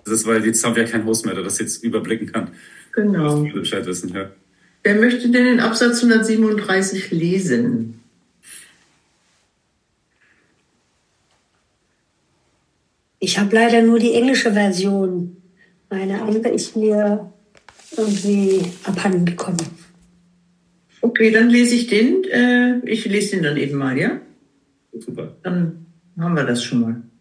ist, weil jetzt haben wir ja keinen Host mehr, der das jetzt überblicken kann. Genau. Bescheid wissen, ja. Wer möchte denn den Absatz 137 lesen? Ich habe leider nur die englische Version. Meine andere ist mir irgendwie abhanden gekommen. Okay, dann lese ich den. Ich lese den dann eben mal, ja? Super. Dann haben wir das schon mal.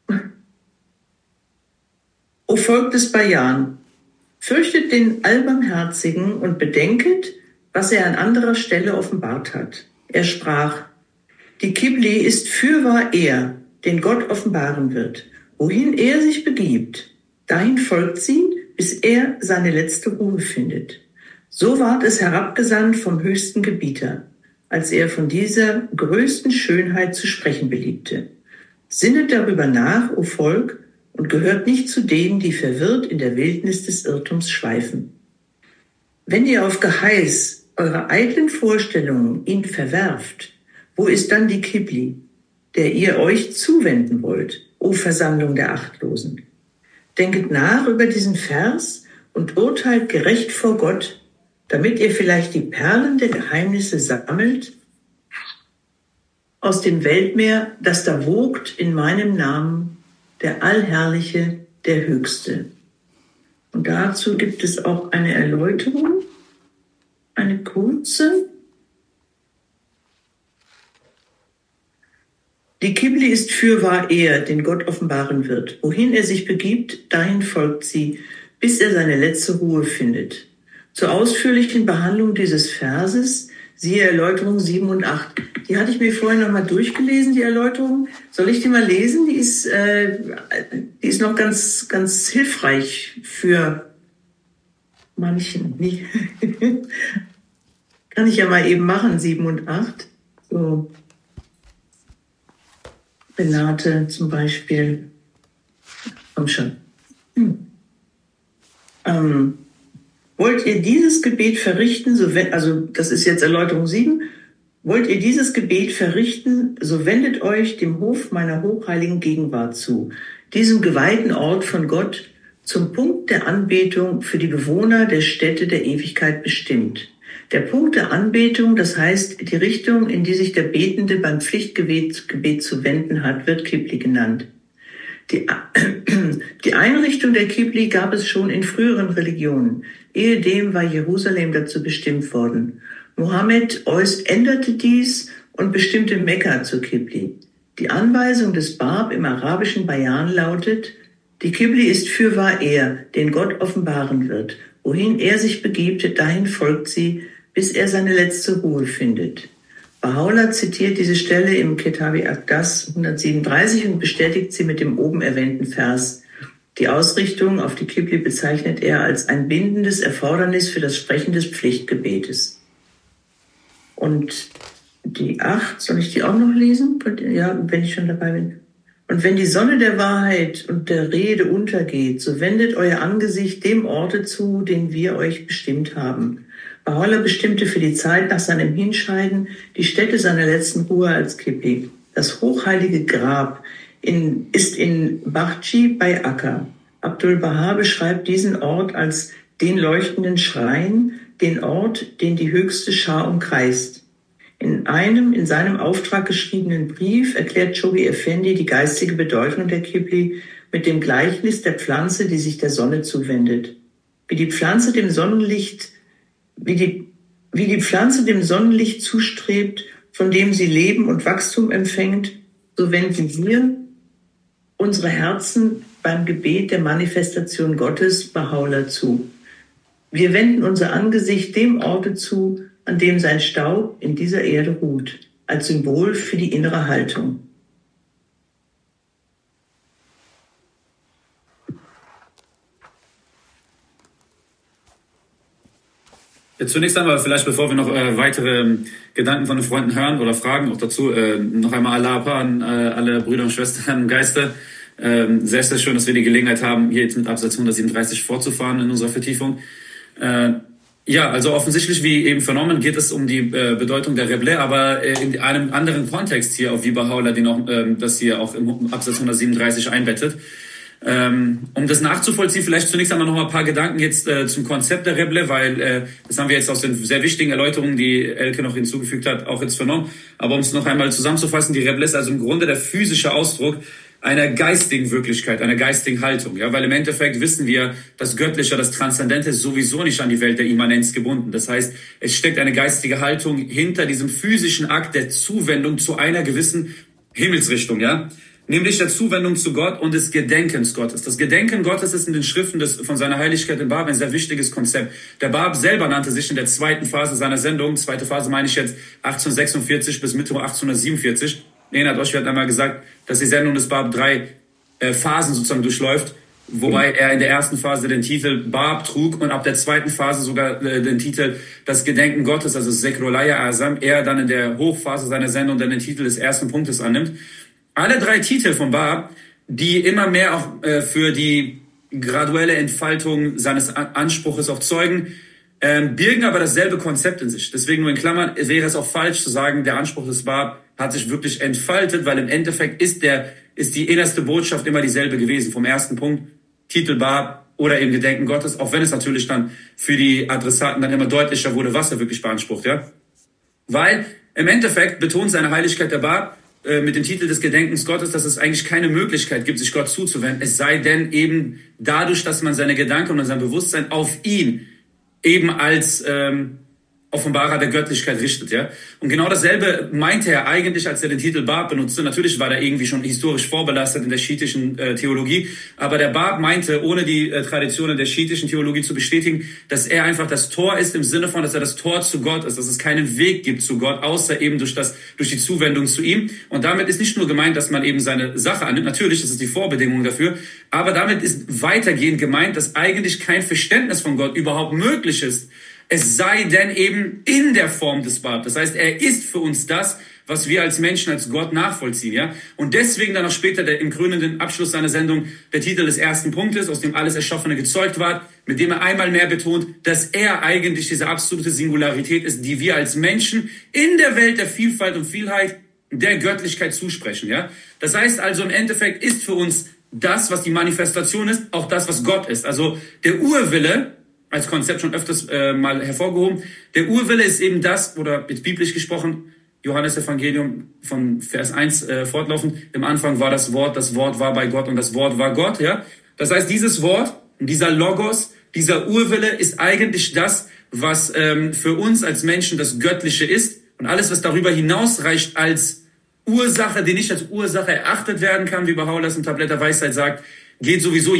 O Volk des Bajan, fürchtet den Allbarmherzigen und bedenket, was er an anderer Stelle offenbart hat. Er sprach, die Kibli ist fürwahr er, den Gott offenbaren wird. Wohin er sich begibt, dahin folgt sie, bis er seine letzte Ruhe findet. So ward es herabgesandt vom höchsten Gebieter, als er von dieser größten Schönheit zu sprechen beliebte. Sinnet darüber nach, o Volk, und gehört nicht zu denen, die verwirrt in der Wildnis des Irrtums schweifen. Wenn ihr auf Geheiß eurer eitlen Vorstellungen ihn verwerft, wo ist dann die Kibli, der ihr euch zuwenden wollt, o Versammlung der Achtlosen? Denket nach über diesen Vers und urteilt gerecht vor Gott, damit ihr vielleicht die Perlen der Geheimnisse sammelt aus dem Weltmeer, das da wogt in meinem Namen, der Allherrliche, der Höchste. Und dazu gibt es auch eine Erläuterung, eine kurze. Die Kibli ist fürwahr er, den Gott offenbaren wird. Wohin er sich begibt, dahin folgt sie, bis er seine letzte Ruhe findet. Zur ausführlichen Behandlung dieses Verses siehe Erläuterung 7 und 8. Die hatte ich mir vorhin noch mal durchgelesen, die Erläuterung. Soll ich die mal lesen? Die ist noch ganz, ganz hilfreich für manchen. Kann ich ja mal eben machen, 7 und 8. So. Renate zum Beispiel. Komm schon. Wollt ihr dieses Gebet verrichten, also das ist jetzt Erläuterung 7, wollt ihr dieses Gebet verrichten, so wendet euch dem Hof meiner hochheiligen Gegenwart zu, diesem geweihten Ort von Gott, zum Punkt der Anbetung für die Bewohner der Stätte der Ewigkeit bestimmt. Der Punkt der Anbetung, das heißt die Richtung, in die sich der Betende beim Pflichtgebet zu wenden hat, wird Kibli genannt. Die Einrichtung der Kibli gab es schon in früheren Religionen. Ehedem war Jerusalem dazu bestimmt worden. Mohammed änderte dies und bestimmte Mekka zur Kibli. Die Anweisung des Bab im arabischen Bayan lautet, die Kibli ist fürwahr er, den Gott offenbaren wird. Wohin er sich begibt, dahin folgt sie, bis er seine letzte Ruhe findet. Baha'u'llah zitiert diese Stelle im Kitabi Aqdas 137 und bestätigt sie mit dem oben erwähnten Vers. Die Ausrichtung auf die Kibli bezeichnet er als ein bindendes Erfordernis für das Sprechen des Pflichtgebetes. Und die 8, soll ich die auch noch lesen? Ja, wenn ich schon dabei bin. Und wenn die Sonne der Wahrheit und der Rede untergeht, so wendet euer Angesicht dem Orte zu, den wir euch bestimmt haben. Baha'u'llah bestimmte für die Zeit nach seinem Hinscheiden die Stätte seiner letzten Ruhe als Kibli. Das hochheilige Grab ist in Bachchi bei Akka. Abdul Baha beschreibt diesen Ort als den leuchtenden Schrein, den Ort, den die höchste Schar umkreist. In einem in seinem Auftrag geschriebenen Brief erklärt Chobi Effendi die geistige Bedeutung der Kibli mit dem Gleichnis der Pflanze, die sich der Sonne zuwendet. Wie die Pflanze dem Sonnenlicht zustrebt, von dem sie Leben und Wachstum empfängt, so wenden wir unsere Herzen beim Gebet der Manifestation Gottes Baha'u'llah zu. Wir wenden unser Angesicht dem Orte zu, an dem sein Staub in dieser Erde ruht, als Symbol für die innere Haltung. Jetzt zunächst einmal, vielleicht bevor wir noch weitere Gedanken von den Freunden hören oder Fragen auch dazu, noch einmal Allah an alle Brüder und Schwestern im Geiste. Sehr, sehr schön, dass wir die Gelegenheit haben, hier jetzt mit Absatz 137 fortzufahren in unserer Vertiefung. Ja, also offensichtlich, wie eben vernommen, geht es um die Bedeutung der Reble, aber in einem anderen Kontext hier, auf wie Baha'u'llah das hier auch im Absatz 137 einbettet. Um das nachzuvollziehen, vielleicht zunächst einmal noch mal ein paar Gedanken jetzt zum Konzept der Reble, weil das haben wir jetzt aus den sehr wichtigen Erläuterungen, die Elke noch hinzugefügt hat, auch jetzt vernommen. Aber um es noch einmal zusammenzufassen, die Reble ist also im Grunde der physische Ausdruck einer geistigen Wirklichkeit, einer geistigen Haltung. Ja, weil im Endeffekt wissen wir, das Göttliche, das Transzendente ist sowieso nicht an die Welt der Immanenz gebunden. Das heißt, es steckt eine geistige Haltung hinter diesem physischen Akt der Zuwendung zu einer gewissen Himmelsrichtung, ja. Nämlich der Zuwendung zu Gott und des Gedenkens Gottes. Das Gedenken Gottes ist in den Schriften von seiner Heiligkeit im Bab ein sehr wichtiges Konzept. Der Bab selber nannte sich in der zweiten Phase seiner Sendung, zweite Phase meine ich jetzt 1846 bis Mitte 1847. Erinnert euch, wir hatten einmal gesagt, dass die Sendung des Bab 3 Phasen sozusagen durchläuft, wobei er in der ersten Phase den Titel Bab trug und ab der zweiten Phase sogar den Titel das Gedenken Gottes, also Sekrolaya Asam, er dann in der Hochphase seiner Sendung dann den Titel des ersten Punktes annimmt. Alle 3 Titel von Bab, die immer mehr auch für die graduelle Entfaltung seines Anspruches auch zeugen, birgen aber dasselbe Konzept in sich. Deswegen nur in Klammern wäre es auch falsch zu sagen, der Anspruch des Bab hat sich wirklich entfaltet, weil im Endeffekt ist die innerste Botschaft immer dieselbe gewesen. Vom ersten Punkt, Titel Bab oder eben Gedenken Gottes, auch wenn es natürlich dann für die Adressaten dann immer deutlicher wurde, was er wirklich beansprucht, ja. Weil im Endeffekt betont seine Heiligkeit der Bab mit dem Titel des Gedenkens Gottes, dass es eigentlich keine Möglichkeit gibt, sich Gott zuzuwenden, es sei denn eben dadurch, dass man seine Gedanken und sein Bewusstsein auf ihn eben als Offenbarer der Göttlichkeit richtet, ja. Und genau dasselbe meinte er eigentlich, als er den Titel Bab benutzte. Natürlich war er irgendwie schon historisch vorbelastet in der schiitischen Theologie, aber der Bab meinte, ohne die Traditionen der schiitischen Theologie zu bestätigen, dass er einfach das Tor ist im Sinne von, dass er das Tor zu Gott ist, dass es keinen Weg gibt zu Gott, außer eben durch die Zuwendung zu ihm. Und damit ist nicht nur gemeint, dass man eben seine Sache annimmt. Natürlich, das ist die Vorbedingung dafür, aber damit ist weitergehend gemeint, dass eigentlich kein Verständnis von Gott überhaupt möglich ist, es sei denn eben in der Form des Bab. Das heißt, er ist für uns das, was wir als Menschen, als Gott nachvollziehen, ja. Und deswegen dann auch später im krönenden Abschluss seiner Sendung der Titel des ersten Punktes, aus dem alles Erschaffene gezeugt war, mit dem er einmal mehr betont, dass er eigentlich diese absolute Singularität ist, die wir als Menschen in der Welt der Vielfalt und Vielheit der Göttlichkeit zusprechen, ja. Das heißt also, im Endeffekt ist für uns das, was die Manifestation ist, auch das, was Gott ist. Also der Urwille, als Konzept schon öfters mal hervorgehoben. Der Urwille ist eben das, oder jetzt biblisch gesprochen, Johannes Evangelium von Vers 1 fortlaufend, im Anfang war das Wort war bei Gott und das Wort war Gott, ja. Das heißt, dieses Wort, dieser Logos, dieser Urwille ist eigentlich das, was für uns als Menschen das Göttliche ist und alles, was darüber hinausreicht als Ursache, die nicht als Ursache erachtet werden kann, wie Baha'u'llahs im Tablett der Weisheit sagt, geht sowieso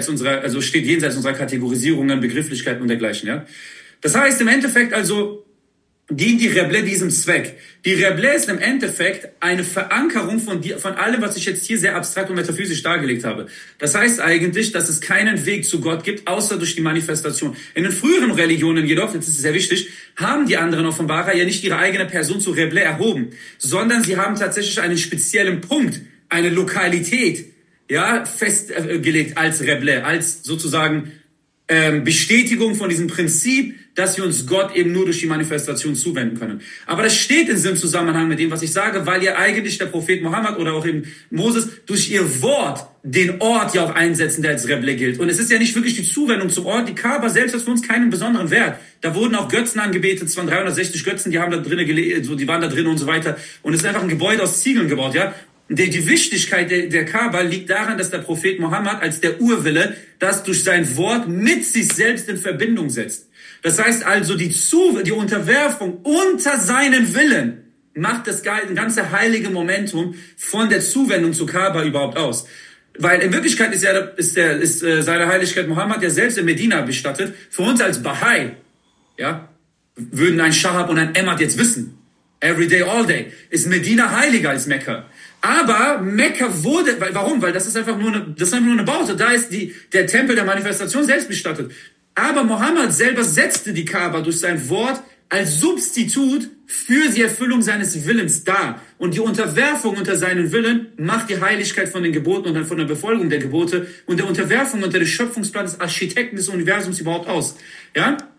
steht jenseits unserer Kategorisierungen, Begrifflichkeiten und dergleichen, ja. Das heißt, im Endeffekt also dient die Reble diesem Zweck. Die Reble ist im Endeffekt eine Verankerung von allem, was ich jetzt hier sehr abstrakt und metaphysisch dargelegt habe. Das heißt eigentlich, dass es keinen Weg zu Gott gibt, außer durch die Manifestation. In den früheren Religionen jedoch, das ist sehr wichtig, haben die anderen Offenbarer ja nicht ihre eigene Person zu Reble erhoben, sondern sie haben tatsächlich einen speziellen Punkt, eine Lokalität, ja, festgelegt als Reble, als sozusagen Bestätigung von diesem Prinzip, dass wir uns Gott eben nur durch die Manifestation zuwenden können. Aber das steht in diesem Zusammenhang mit dem, was ich sage, weil ja eigentlich der Prophet Mohammed oder auch eben Moses durch ihr Wort den Ort ja auch einsetzen, der als Reble gilt. Und es ist ja nicht wirklich die Zuwendung zum Ort. Die Kaaba selbst hat für uns keinen besonderen Wert. Da wurden auch Götzen angebetet, es waren 360 Götzen, die haben da drinnen die waren da drin und so weiter. Und es ist einfach ein Gebäude aus Ziegeln gebaut, ja. Die Wichtigkeit der Kaaba liegt daran, dass der Prophet Mohammed als der Urwille das durch sein Wort mit sich selbst in Verbindung setzt. Das heißt also, die Unterwerfung unter seinen Willen macht das ganze heilige Momentum von der Zuwendung zur Kaaba überhaupt aus. Weil in Wirklichkeit ist seine Heiligkeit Mohammed ja selbst in Medina bestattet. Für uns als Bahai, ja, würden ein Shahab und ein Emad jetzt wissen. Every day, all day. Ist Medina heiliger als Mekka. Aber Mekka wurde, warum? Weil das ist einfach nur eine Baute. Da ist der Tempel der Manifestation selbst bestattet. Aber Mohammed selber setzte die Kaaba durch sein Wort als Substitut für die Erfüllung seines Willens dar. Und die Unterwerfung unter seinen Willen macht die Heiligkeit von den Geboten und dann von der Befolgung der Gebote und der Unterwerfung unter den Schöpfungsplan des Architekten des Universums überhaupt aus. Ja?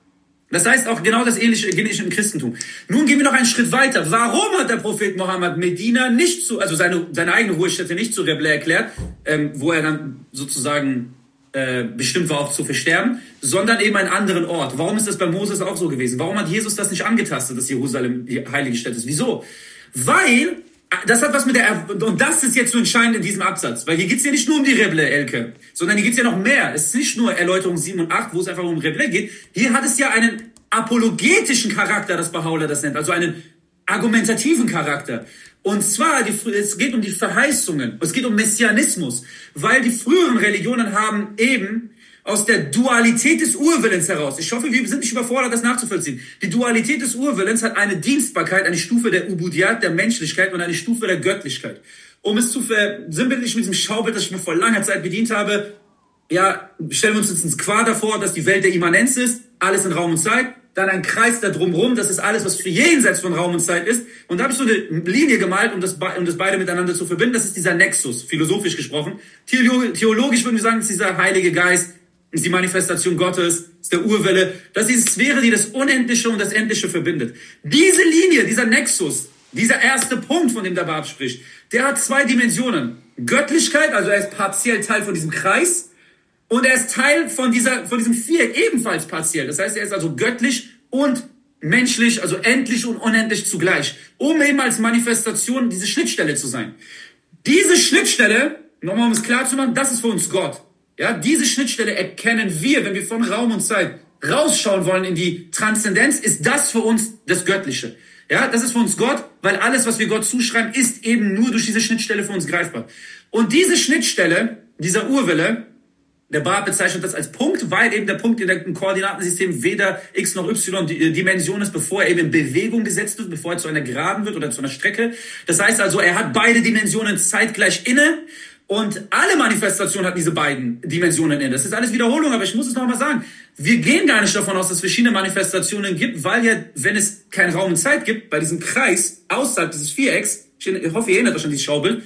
Das heißt auch genau das Ähnliche im Christentum. Nun gehen wir noch einen Schritt weiter. Warum hat der Prophet Mohammed Medina also seine eigene Ruhestätte nicht zu Rebla erklärt, wo er dann sozusagen bestimmt war auch zu versterben, sondern eben einen anderen Ort? Warum ist das bei Moses auch so gewesen? Warum hat Jesus das nicht angetastet, dass Jerusalem die heilige Stätte ist? Wieso? Weil, das hat was mit und das ist jetzt so entscheidend in diesem Absatz, weil hier geht's ja nicht nur um die Rebla, Elke, sondern hier geht's ja noch mehr. Es ist nicht nur Erläuterung 7 und 8, wo es einfach um Rebla geht. Hier hat es ja einen apologetischen Charakter, das Baha'u'llah das nennt, also einen argumentativen Charakter. Und zwar, es geht um die Verheißungen, es geht um Messianismus, weil die früheren Religionen haben eben aus der Dualität des Urwillens heraus, ich hoffe, wir sind nicht überfordert, das nachzuvollziehen, die Dualität des Urwillens hat eine Dienstbarkeit, eine Stufe der Ubudiyat, der Menschlichkeit und eine Stufe der Göttlichkeit. Um es zu versinnbildlichen mit diesem Schaubild, das ich mir vor langer Zeit bedient habe, ja, stellen wir uns jetzt ins Quader vor, dass die Welt der Immanenz ist, alles in Raum und Zeit, dann ein Kreis da drumherum, das ist alles, was für jenseits von Raum und Zeit ist. Und da habe ich so eine Linie gemalt, um das beide miteinander zu verbinden. Das ist dieser Nexus, philosophisch gesprochen. Theologisch würden wir sagen, es ist dieser Heilige Geist, ist die Manifestation Gottes, ist der Urwille. Das ist diese Sphäre, die das Unendliche und das Endliche verbindet. Diese Linie, dieser Nexus, dieser erste Punkt, von dem der Bab spricht, der hat 2 Dimensionen. Göttlichkeit, also er ist partiell Teil von diesem Kreis. Und er ist Teil von diesem Viereck, ebenfalls partiell. Das heißt, er ist also göttlich und menschlich, also endlich und unendlich zugleich, um eben als Manifestation diese Schnittstelle zu sein. Diese Schnittstelle, nochmal um es klar zu machen, das ist für uns Gott. Ja, diese Schnittstelle erkennen wir, wenn wir von Raum und Zeit rausschauen wollen in die Transzendenz, ist das für uns das Göttliche. Ja, das ist für uns Gott, weil alles, was wir Gott zuschreiben, ist eben nur durch diese Schnittstelle für uns greifbar. Und diese Schnittstelle, dieser Urwille, der Bab bezeichnet das als Punkt, weil eben der Punkt in dem Koordinatensystem weder x noch y Dimension ist, bevor er eben in Bewegung gesetzt wird, bevor er zu einer Geraden wird oder zu einer Strecke. Das heißt also, er hat beide Dimensionen zeitgleich inne und alle Manifestationen hatten diese beiden Dimensionen inne. Das ist alles Wiederholung, aber ich muss es nochmal sagen. Wir gehen gar nicht davon aus, dass es verschiedene Manifestationen gibt, weil ja, wenn es keinen Raum und Zeit gibt, bei diesem Kreis außerhalb dieses Vierecks, ich hoffe, ihr erinnert euch an dieses Schaubild,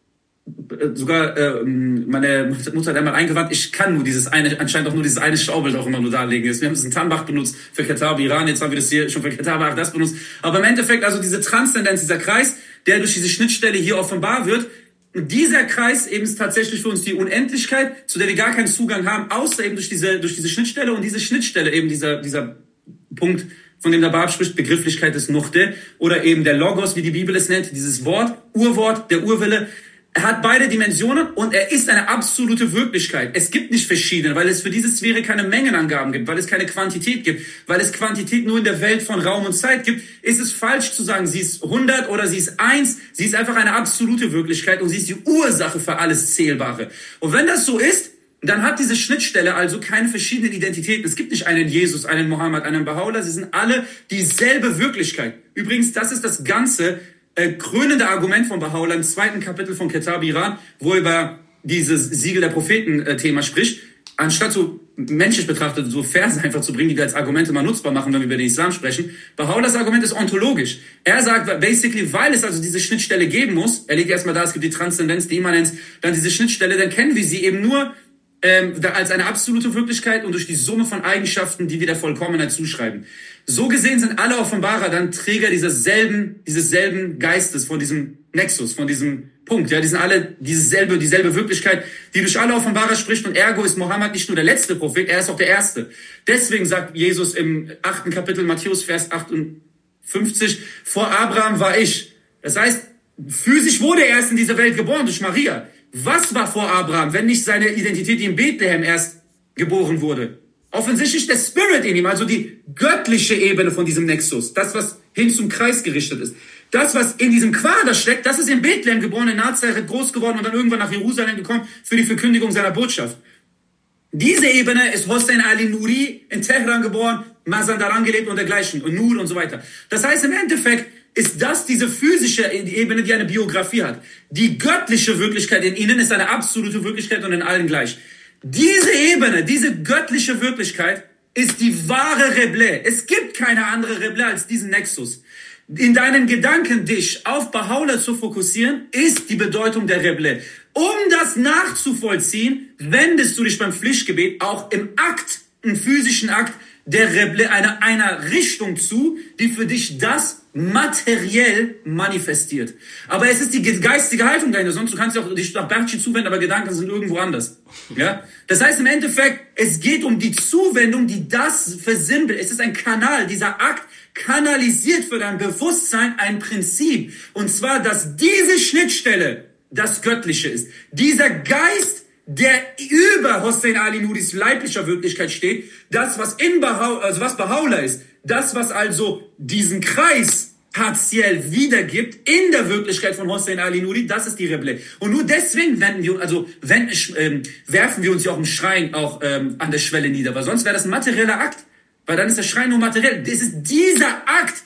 sogar meine Mutter hat einmal eingewandt, ich kann nur anscheinend auch nur dieses eine Schaubild auch immer nur darlegen. Wir haben es in Tanbach benutzt für Katar, Iran, jetzt haben wir das hier schon für Katar, das benutzt. Aber im Endeffekt, also diese Transzendenz, dieser Kreis, der durch diese Schnittstelle hier offenbar wird, dieser Kreis eben ist tatsächlich für uns die Unendlichkeit, zu der wir gar keinen Zugang haben, außer eben durch diese Schnittstelle und diese Schnittstelle eben dieser Punkt, von dem der Bab spricht, Begrifflichkeit des Nuchte oder eben der Logos, wie die Bibel es nennt, dieses Wort, Urwort, der Urwille. Er hat beide Dimensionen und er ist eine absolute Wirklichkeit. Es gibt nicht verschiedene, weil es für diese Sphäre keine Mengenangaben gibt, weil es keine Quantität gibt, weil es Quantität nur in der Welt von Raum und Zeit gibt, ist es falsch zu sagen, sie ist 100 oder sie ist 1. Sie ist einfach eine absolute Wirklichkeit und sie ist die Ursache für alles Zählbare. Und wenn das so ist, dann hat diese Schnittstelle also keine verschiedenen Identitäten. Es gibt nicht einen Jesus, einen Mohammed, einen Baha'u'llah. Sie sind alle dieselbe Wirklichkeit. Übrigens, das ist das ganze krönende Argument von Baha'u'llah im 2. Kapitel von Kitab Iran, wo er über dieses Siegel der Propheten-Thema spricht, anstatt so menschlich betrachtet so Verse einfach zu bringen, die wir als Argumente mal nutzbar machen, wenn wir über den Islam sprechen. Baha'u'llahs Argument ist ontologisch. Er sagt basically, weil es also diese Schnittstelle geben muss, er legt erstmal da, es gibt die Transzendenz, die Immanenz, dann diese Schnittstelle, dann kennen wir sie eben nur als eine absolute Wirklichkeit und durch die Summe von Eigenschaften, die wir der Vollkommenheit zuschreiben. So gesehen sind alle Offenbarer dann Träger dieses selben Geistes, von diesem Nexus, von diesem Punkt. Ja, die sind alle dieselbe Wirklichkeit, die durch alle Offenbarer spricht und ergo ist Mohammed nicht nur der letzte Prophet, er ist auch der erste. Deswegen sagt Jesus im 8. Kapitel Matthäus, Vers 58, vor Abraham war ich. Das heißt, physisch wurde er erst in dieser Welt geboren durch Maria. Was war vor Abraham, wenn nicht seine Identität, die in Bethlehem erst geboren wurde? Offensichtlich der Spirit in ihm, also die göttliche Ebene von diesem Nexus. Das, was hin zum Kreis gerichtet ist. Das, was in diesem Quader steckt, das ist in Bethlehem geboren, in Nazareth groß geworden und dann irgendwann nach Jerusalem gekommen für die Verkündigung seiner Botschaft. Diese Ebene ist Hossein Ali Nuri in Teheran geboren, Mazandaran gelebt und dergleichen und Nur und so weiter. Das heißt im Endeffekt, ist das diese physische Ebene, die eine Biografie hat. Die göttliche Wirklichkeit in ihnen ist eine absolute Wirklichkeit und in allen gleich. Diese Ebene, diese göttliche Wirklichkeit ist die wahre Rebla. Es gibt keine andere Rebla als diesen Nexus. In deinen Gedanken dich auf Baha'u'llah zu fokussieren, ist die Bedeutung der Rebla. Um das nachzuvollziehen, wendest du dich beim Pflichtgebet auch im Akt einen physischen Akt der Reble, einer Richtung zu, die für dich das materiell manifestiert. Aber es ist die geistige Haltung dahinter, sonst du kannst ja auch dich nach Berchi zuwenden, aber Gedanken sind irgendwo anders. Ja? Das heißt im Endeffekt, es geht um die Zuwendung, die das versimpelt. Es ist ein Kanal, dieser Akt kanalisiert für dein Bewusstsein ein Prinzip. Und zwar, dass diese Schnittstelle das Göttliche ist. Dieser Geist, der über Hossein Ali Nudis leiblicher Wirklichkeit steht, das, was was Bahá'u'lláh ist, das, was also diesen Kreis partiell wiedergibt in der Wirklichkeit von Hossein Ali Nudi, das ist die Reble. Und nur deswegen werfen wir uns ja auch im Schrein auch an der Schwelle nieder, weil sonst wäre das ein materieller Akt, weil dann ist der Schrein nur materiell. Es ist dieser Akt,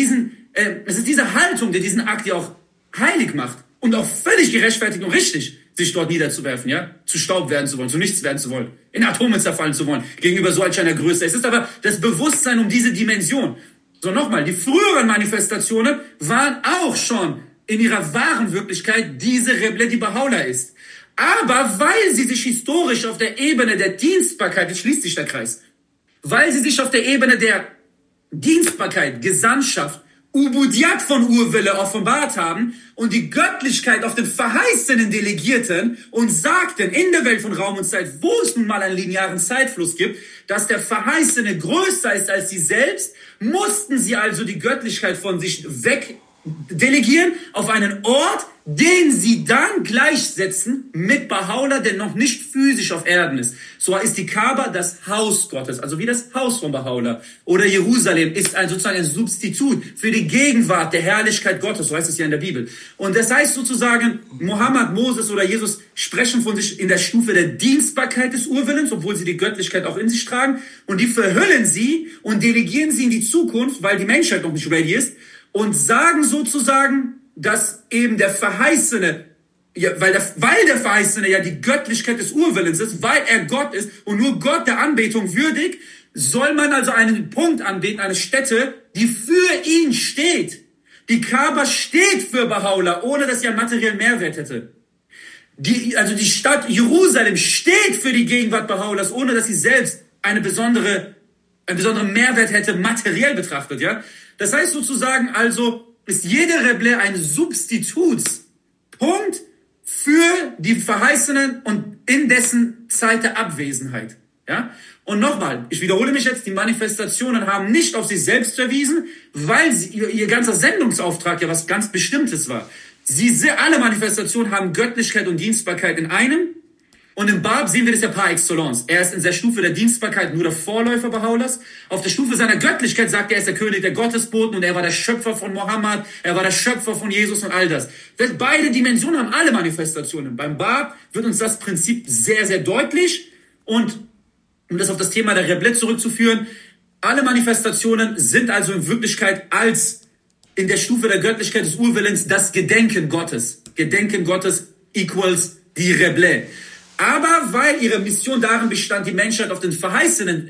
es ist diese Haltung, der diesen Akt ja auch heilig macht und auch völlig gerechtfertigt und richtig, sich dort niederzuwerfen, ja, zu Staub werden zu wollen, zu nichts werden zu wollen, in Atome zerfallen zu wollen, gegenüber solch einer Größe. Es ist aber das Bewusstsein um diese Dimension. So, nochmal, die früheren Manifestationen waren auch schon in ihrer wahren Wirklichkeit diese Reble, die Bahá'u'lláh ist. Aber weil sie sich historisch auf der Ebene der Dienstbarkeit, jetzt schließt sich der Kreis, weil sie sich auf der Ebene der Dienstbarkeit, Gesandtschaft, Ubudiyat von Urwille offenbart haben und die Göttlichkeit auf den Verheißenen delegierten und sagten in der Welt von Raum und Zeit, wo es nun mal einen linearen Zeitfluss gibt, dass der Verheißene größer ist als sie selbst, mussten sie also die Göttlichkeit von sich weg delegieren auf einen Ort, den sie dann gleichsetzen mit Bahá'u'lláh, der noch nicht physisch auf Erden ist. So ist die Kaaba das Haus Gottes, also wie das Haus von Bahá'u'lláh. Oder Jerusalem ist sozusagen ein Substitut für die Gegenwart der Herrlichkeit Gottes, so heißt es ja in der Bibel. Und das heißt sozusagen, Mohammed, Moses oder Jesus sprechen von sich in der Stufe der Dienstbarkeit des Urwillens, obwohl sie die Göttlichkeit auch in sich tragen. Und die verhüllen sie und delegieren sie in die Zukunft, weil die Menschheit noch nicht ready ist. Und sagen sozusagen, dass eben der Verheißene, ja, weil der Verheißene ja die Göttlichkeit des Urwillens ist, weil er Gott ist und nur Gott der Anbetung würdig, soll man also einen Punkt anbeten, eine Stätte, die für ihn steht. Die Kaaba steht für Bahá'u'lláh, ohne dass sie einen materiellen Mehrwert hätte. Die Stadt Jerusalem steht für die Gegenwart Bahá'u'llahs, ohne dass sie selbst einen besonderen Mehrwert hätte, materiell betrachtet, ja. Das heißt sozusagen also, ist jede Reble ein Substitutspunkt für die Verheißenen und in dessen Zeit der Abwesenheit. Ja? Und nochmal, ich wiederhole mich jetzt, die Manifestationen haben nicht auf sich selbst verwiesen, weil ihr ganzer Sendungsauftrag ja was ganz Bestimmtes war. Alle Manifestationen haben Göttlichkeit und Dienstbarkeit in einem. Und im Bab sehen wir das ja par excellence. Er ist in der Stufe der Dienstbarkeit nur der Vorläufer Bahá'u'llahs. Auf der Stufe seiner Göttlichkeit sagt er ist der König der Gottesboten und er war der Schöpfer von Mohammed, er war der Schöpfer von Jesus und all das. Beide Dimensionen haben alle Manifestationen. Beim Bab wird uns das Prinzip sehr, sehr deutlich. Und um das auf das Thema der Reble zurückzuführen, alle Manifestationen sind also in Wirklichkeit als in der Stufe der Göttlichkeit des Urwillens das Gedenken Gottes. Gedenken Gottes equals die Reble. Aber weil ihre Mission darin bestand, die Menschheit auf den Verheißenen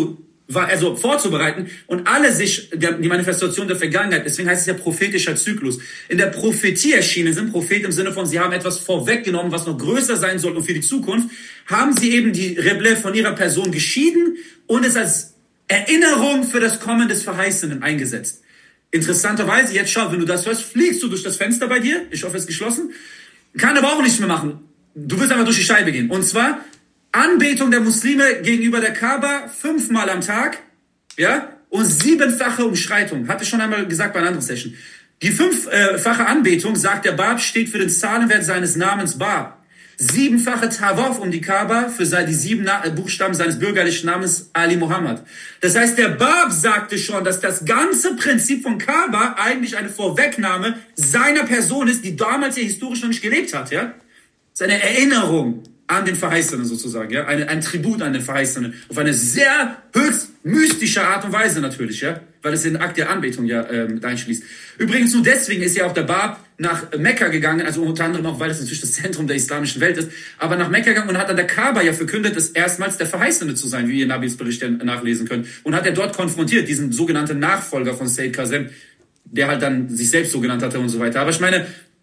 vorzubereiten und alle sich die Manifestation der Vergangenheit, deswegen heißt es ja prophetischer Zyklus, in der Prophetie erschienen sind, Prophet im Sinne von, sie haben etwas vorweggenommen, was noch größer sein soll und für die Zukunft, haben sie eben die Reble von ihrer Person geschieden und es als Erinnerung für das Kommen des Verheißenen eingesetzt. Interessanterweise, jetzt schau, wenn du das hörst, fliegst du durch das Fenster bei dir, ich hoffe es ist geschlossen, kann aber auch nichts mehr machen. Du wirst einfach durch die Scheibe gehen. Und zwar Anbetung der Muslime gegenüber der Kaaba 5-mal am Tag, ja, und 7-fache Umschreitung. Hatte ich schon einmal gesagt bei einer anderen Session. Die 5-fache Anbetung, sagt der Bab, steht für den Zahlenwert seines Namens Bab. 7-fache Tawaf um die Kaaba für die 7 Buchstaben seines bürgerlichen Namens Ali Muhammad. Das heißt, der Bab sagte schon, dass das ganze Prinzip von Kaaba eigentlich eine Vorwegnahme seiner Person ist, die damals ja historisch noch nicht gelebt hat, ja. Das ist eine Erinnerung an den Verheißenen sozusagen, ja, ein Tribut an den Verheißenen, auf eine sehr höchst mystische Art und Weise natürlich, ja, weil es den Akt der Anbetung ja mit einschließt. Übrigens nur deswegen ist ja auch der Bab nach Mekka gegangen, also unter anderem auch, weil es natürlich das Zentrum der islamischen Welt ist, aber nach Mekka gegangen und hat an der Kaaba ja verkündet, es erstmals der Verheißene zu sein, wie ihr Nabis Bericht nachlesen könnt, und hat er dort konfrontiert, diesen sogenannten Nachfolger von Sayyid Kazem, der halt dann sich selbst so genannt hatte und so weiter. Aber ich meine,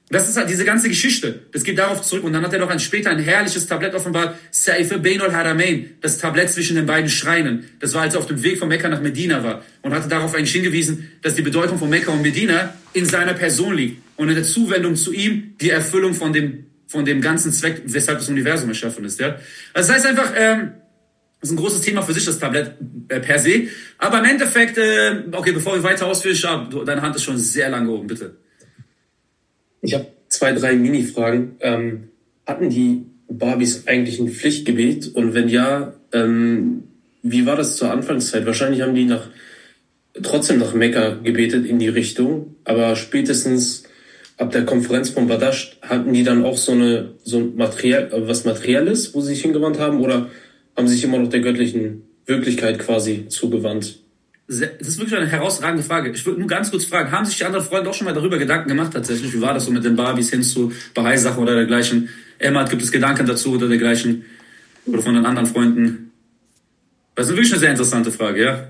Das ist halt diese ganze Geschichte. Das geht darauf zurück. Und dann hat er noch später ein herrliches Tablett offenbart. Saife Beinul Haramain. Das Tablett zwischen den beiden Schreinen. Das war, als er auf dem Weg von Mekka nach Medina war. Und hatte darauf eigentlich hingewiesen, dass die Bedeutung von Mekka und Medina in seiner Person liegt. Und in der Zuwendung zu ihm die Erfüllung von dem ganzen Zweck, weshalb das Universum erschaffen ist. Ja? Also das heißt einfach, das ist ein großes Thema für sich, das Tablett per se. Aber im Endeffekt, okay, bevor wir weiter ausführen, deine Hand ist schon sehr lange oben, bitte. Ich habe 2, 3 Mini-Fragen. Hatten die Barbies eigentlich ein Pflichtgebet? Und wenn ja, wie war das zur Anfangszeit? Wahrscheinlich haben die trotzdem nach Mekka gebetet in die Richtung, aber spätestens ab der Konferenz von Badascht hatten die dann auch so was Materielles, wo sie sich hingewandt haben, oder haben sie sich immer noch der göttlichen Wirklichkeit quasi zugewandt? Das ist wirklich eine herausragende Frage. Ich würde nur ganz kurz fragen, haben sich die anderen Freunde auch schon mal darüber Gedanken gemacht tatsächlich? Wie war das so mit den Barbies hin zu Bahai-Sachen oder dergleichen? Emma, gibt es Gedanken dazu oder dergleichen? Oder von den anderen Freunden? Das ist wirklich eine sehr interessante Frage, ja?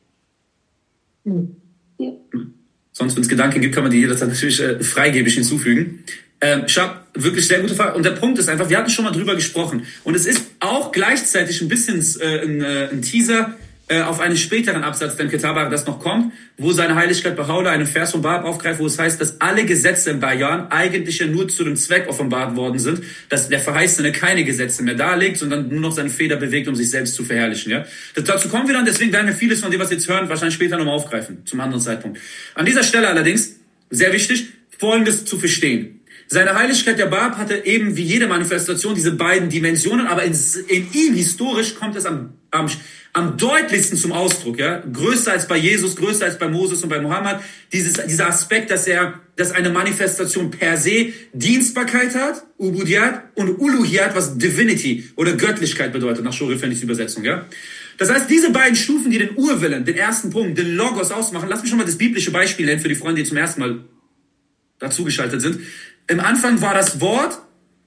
Ja. Sonst, wenn es Gedanken gibt, kann man die jederzeit natürlich freigebig hinzufügen. Schab, wirklich sehr gute Frage. Und der Punkt ist einfach, wir hatten schon mal drüber gesprochen. Und es ist auch gleichzeitig ein bisschen ein Teaser auf einen späteren Absatz der Ketaba, das noch kommt, wo seine Heiligkeit Baha'u'llah einen Vers von Bab aufgreift, wo es heißt, dass alle Gesetze im Bayan eigentlich ja nur zu dem Zweck offenbart worden sind, dass der Verheißene keine Gesetze mehr darlegt, sondern nur noch seine Feder bewegt, um sich selbst zu verherrlichen. Ja? Dazu kommen wir dann, deswegen werden wir vieles von dem, was wir jetzt hören, wahrscheinlich später nochmal aufgreifen, zum anderen Zeitpunkt. An dieser Stelle allerdings, sehr wichtig, Folgendes zu verstehen. Seine Heiligkeit der Bab hatte eben wie jede Manifestation diese beiden Dimensionen, aber in ihm historisch kommt es am deutlichsten zum Ausdruck, ja, größer als bei Jesus, größer als bei Moses und bei Mohammed, dieser Aspekt, dass eine Manifestation per se Dienstbarkeit hat, Ubudiyat, und Uluhiyat, was Divinity oder Göttlichkeit bedeutet, nach Schorifendis Übersetzung, ja. Das heißt, diese beiden Stufen, die den Urwillen, den ersten Punkt, den Logos ausmachen, lass mich schon mal das biblische Beispiel nennen für die Freunde, die zum ersten Mal dazugeschaltet sind. Im Anfang war das Wort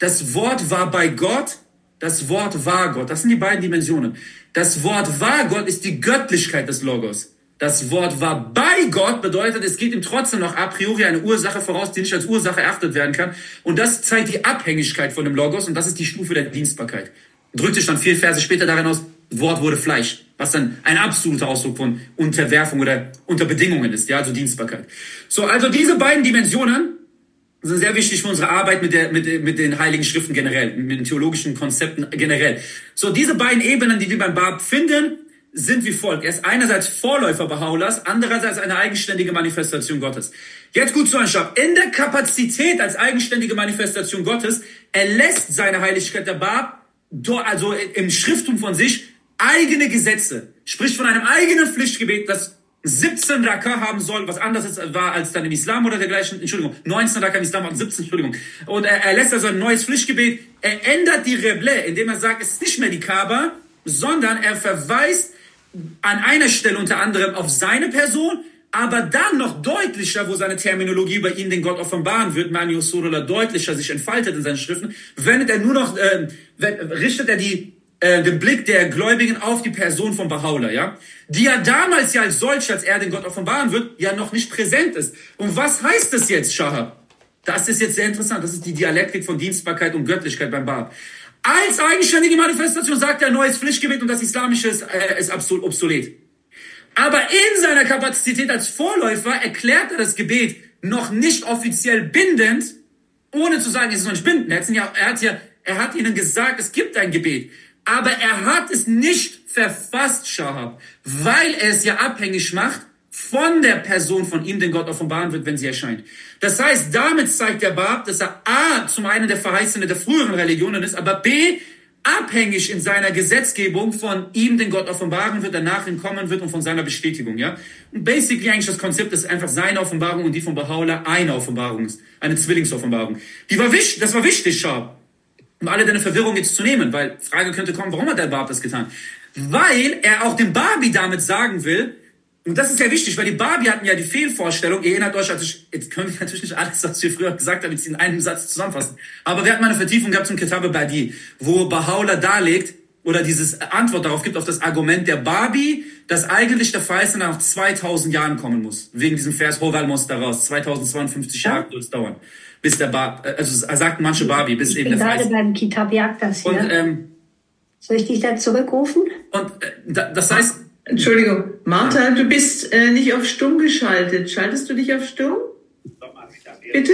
war bei Gott, das Wort war Gott. Das sind die beiden Dimensionen. Das Wort war Gott ist die Göttlichkeit des Logos. Das Wort war bei Gott bedeutet, es geht ihm trotzdem noch a priori eine Ursache voraus, die nicht als Ursache erachtet werden kann. Und das zeigt die Abhängigkeit von dem Logos und das ist die Stufe der Dienstbarkeit. Drückt sich dann 4 Verse später darin aus, Wort wurde Fleisch, was dann ein absoluter Ausdruck von Unterwerfung oder unter Bedingungen ist, ja, also Dienstbarkeit. So, also diese beiden Dimensionen sind sehr wichtig für unsere Arbeit mit den Heiligen Schriften generell, mit den theologischen Konzepten generell. So, diese beiden Ebenen, die wir beim Bab finden, sind wie folgt. Er ist einerseits Vorläufer Baha'u'llahs, andererseits eine eigenständige Manifestation Gottes. Jetzt gut zu anschauen. In der Kapazität als eigenständige Manifestation Gottes erlässt seine Heiligkeit der Bab, also im Schrifttum von sich, eigene Gesetze. Spricht von einem eigenen Pflichtgebet, das 17 Raka haben soll, was anders war als dann im Islam oder dergleichen, 19 Raka im Islam und 17, Und er lässt also ein neues Pflichtgebet. Er ändert die Reble, indem er sagt, es ist nicht mehr die Kaaba, sondern er verweist an einer Stelle unter anderem auf seine Person, aber dann noch deutlicher, wo seine Terminologie über ihn, den Gott, offenbaren wird, Man Yusurullah, deutlicher sich entfaltet in seinen Schriften, wendet er nur noch, richtet er den Blick der Gläubigen auf die Person von Baha'u'llah, ja, die ja damals ja als solch, als er den Gott offenbaren wird, ja noch nicht präsent ist. Und was heißt das jetzt, Shahab? Das ist jetzt sehr interessant. Das ist die Dialektik von Dienstbarkeit und Göttlichkeit beim Bab. Als eigenständige Manifestation sagt er, ein neues Pflichtgebet und das Islamische ist absolut obsolet. Aber in seiner Kapazität als Vorläufer erklärt er das Gebet noch nicht offiziell bindend, ohne zu sagen, es ist noch nicht bindend. Er hat ihnen gesagt, es gibt ein Gebet. Aber er hat es nicht verfasst, Shahab, weil er es ja abhängig macht von der Person von ihm, den Gott offenbaren wird, wenn sie erscheint. Das heißt, damit zeigt der Bab, dass er A, zum einen der Verheißene der früheren Religionen ist, aber B, abhängig in seiner Gesetzgebung von ihm, den Gott offenbaren wird, der nach ihm kommen wird und von seiner Bestätigung, ja. Und basically eigentlich das Konzept ist einfach seine Offenbarung und die von Baha'u'llah eine Offenbarung ist, eine Zwillingsoffenbarung. Das war wichtig, Shahab. Um alle deine Verwirrung jetzt zu nehmen, weil Frage könnte kommen, warum hat der Bab das getan? Weil er auch dem Babi damit sagen will, und das ist ja wichtig, weil die Babi hatten ja die Fehlvorstellung, ihr erinnert euch, jetzt können wir natürlich nicht alles, was wir früher gesagt haben, jetzt in einem Satz zusammenfassen, aber wir hatten mal eine Vertiefung gehabt zum Kitab Badi, wo Baha'u'llah darlegt, oder dieses Antwort darauf gibt, auf das Argument der Babi, dass eigentlich der Verheißene nach 2000 Jahren kommen muss, wegen diesem Vers Hoval Mos daraus, 2052 Jahre soll es dauern. bis der Bab, also sagt manche Babi, bis eben der gerade beim Kitab Yaktas hier. Und, soll ich dich da zurückrufen? Und das heißt... Entschuldigung, Martha, du bist nicht auf Stumm geschaltet. Schaltest du dich auf Stumm? Bitte?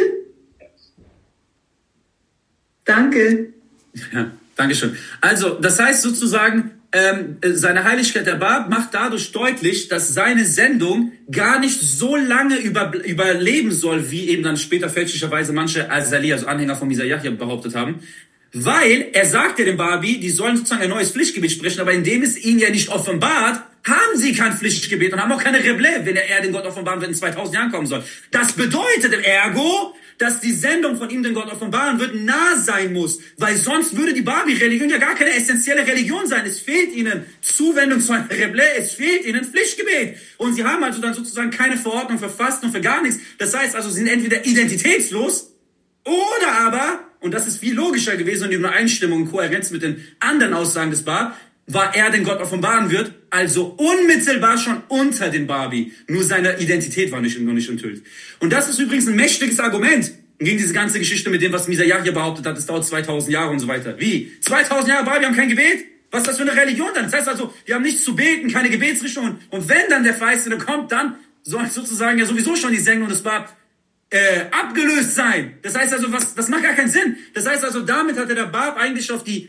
Danke. Ja, Dankeschön. Also, das heißt sozusagen, seine Heiligkeit der Bab macht dadurch deutlich, dass seine Sendung gar nicht so lange überleben soll, wie eben dann später fälschlicherweise manche Azali, also Anhänger von Misa Yahya, behauptet haben. Weil er sagt ja dem Babi, die sollen sozusagen ein neues Pflichtgebet sprechen, aber indem es ihnen ja nicht offenbart, haben sie kein Pflichtgebet und haben auch keine Reble, wenn er den Gott offenbaren wird, in 2000 Jahren kommen soll. Das bedeutet im Ergo, dass die Sendung von ihm den Gott offenbaren wird, nah sein muss. Weil sonst würde die Babi-Religion ja gar keine essentielle Religion sein. Es fehlt ihnen Zuwendung zu einer Reble, es fehlt ihnen Pflichtgebet. Und sie haben also dann sozusagen keine Verordnung für Fasten und für gar nichts. Das heißt also, sie sind entweder identitätslos oder aber, und das ist viel logischer gewesen und in Übereinstimmung und Kohärenz mit den anderen Aussagen des Bab, war er den Gott offenbaren wird, also unmittelbar schon unter den Babi. Nur seine Identität war noch nicht enthüllt. Und das ist übrigens ein mächtiges Argument gegen diese ganze Geschichte mit dem, was Misa Yahya behauptet hat, es dauert 2000 Jahre und so weiter. Wie? 2000 Jahre Babi haben kein Gebet? Was ist das für eine Religion dann? Das heißt also, die haben nichts zu beten, keine Gebetsrichtungen. Und wenn dann der Verheißene kommt, dann soll sozusagen ja sowieso schon die Sendung des Bab abgelöst sein. Das heißt also, das macht gar keinen Sinn. Das heißt also, damit hatte der Bab eigentlich auf die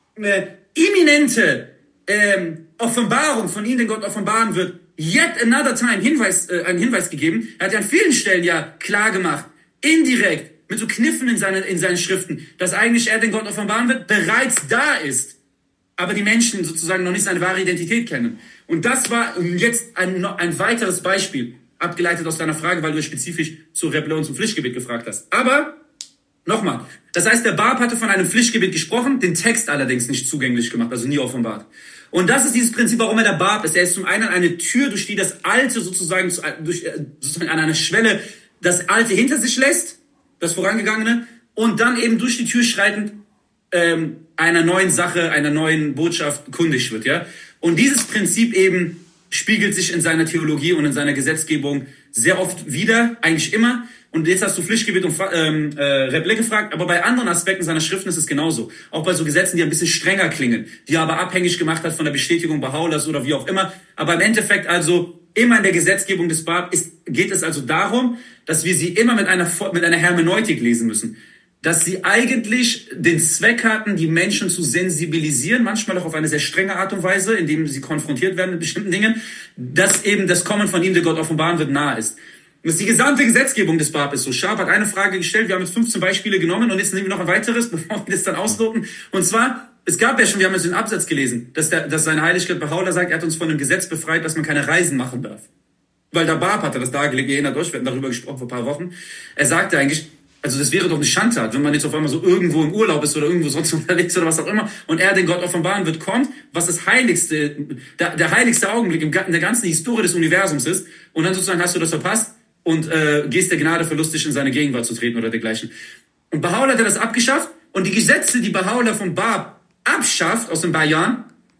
imminente Offenbarung von ihm, den Gott offenbaren wird, yet another time einen Hinweis gegeben. Er hat ja an vielen Stellen ja klar gemacht, indirekt, mit so Kniffen in seinen Schriften, dass eigentlich er den Gott offenbaren wird, bereits da ist, aber die Menschen sozusagen noch nicht seine wahre Identität kennen. Und das war jetzt ein weiteres Beispiel, abgeleitet aus deiner Frage, weil du spezifisch zur Reble und zum Pflichtgebet gefragt hast. Aber nochmal, das heißt, der Bab hatte von einem Pflichtgebet gesprochen, den Text allerdings nicht zugänglich gemacht, also nie offenbart. Und das ist dieses Prinzip, warum er der Bab ist. Er ist zum einen eine Tür, durch die das Alte sozusagen an einer Schwelle das Alte hinter sich lässt, das Vorangegangene, und dann eben durch die Tür schreitend einer neuen Sache, einer neuen Botschaft kundig wird. Ja? Und dieses Prinzip eben spiegelt sich in seiner Theologie und in seiner Gesetzgebung sehr oft wieder, eigentlich immer. Und jetzt hast du Pflichtgebet und Reble gefragt, aber bei anderen Aspekten seiner Schriften ist es genauso. Auch bei so Gesetzen, die ein bisschen strenger klingen, die er aber abhängig gemacht hat von der Bestätigung Baha'u'llahs oder wie auch immer. Aber im Endeffekt also immer in der Gesetzgebung des Bab geht es also darum, dass wir sie immer mit einer Hermeneutik lesen müssen. Dass sie eigentlich den Zweck hatten, die Menschen zu sensibilisieren, manchmal auch auf eine sehr strenge Art und Weise, indem sie konfrontiert werden mit bestimmten Dingen, dass eben das Kommen von ihm, der Gott offenbaren wird, nahe ist. Und das ist die gesamte Gesetzgebung des Bab ist so. Sharp hat eine Frage gestellt, wir haben jetzt 15 Beispiele genommen und jetzt nehmen wir noch ein weiteres, bevor wir das dann ausloten. Und zwar, es gab ja schon, wir haben jetzt den Absatz gelesen, dass seine Heiligkeit Baha'u'llah sagt, er hat uns von dem Gesetz befreit, dass man keine Reisen machen darf. Weil der Bab hatte das dargelegt, ihr erinnert euch, wir hatten darüber gesprochen vor ein paar Wochen. Er sagte eigentlich, also das wäre doch eine Schandtat, wenn man jetzt auf einmal so irgendwo im Urlaub ist oder irgendwo sonst unterwegs oder was auch immer und er den Gott offenbaren wird, kommt, was das heiligste, der heiligste Augenblick in der ganzen Historie des Universums ist und dann sozusagen hast du das verpasst und gehst der Gnade verlustig in seine Gegenwart zu treten oder dergleichen. Und Baha'u'llah hat das abgeschafft und die Gesetze, die Baha'u'llah vom Bab abschafft aus dem Bayan,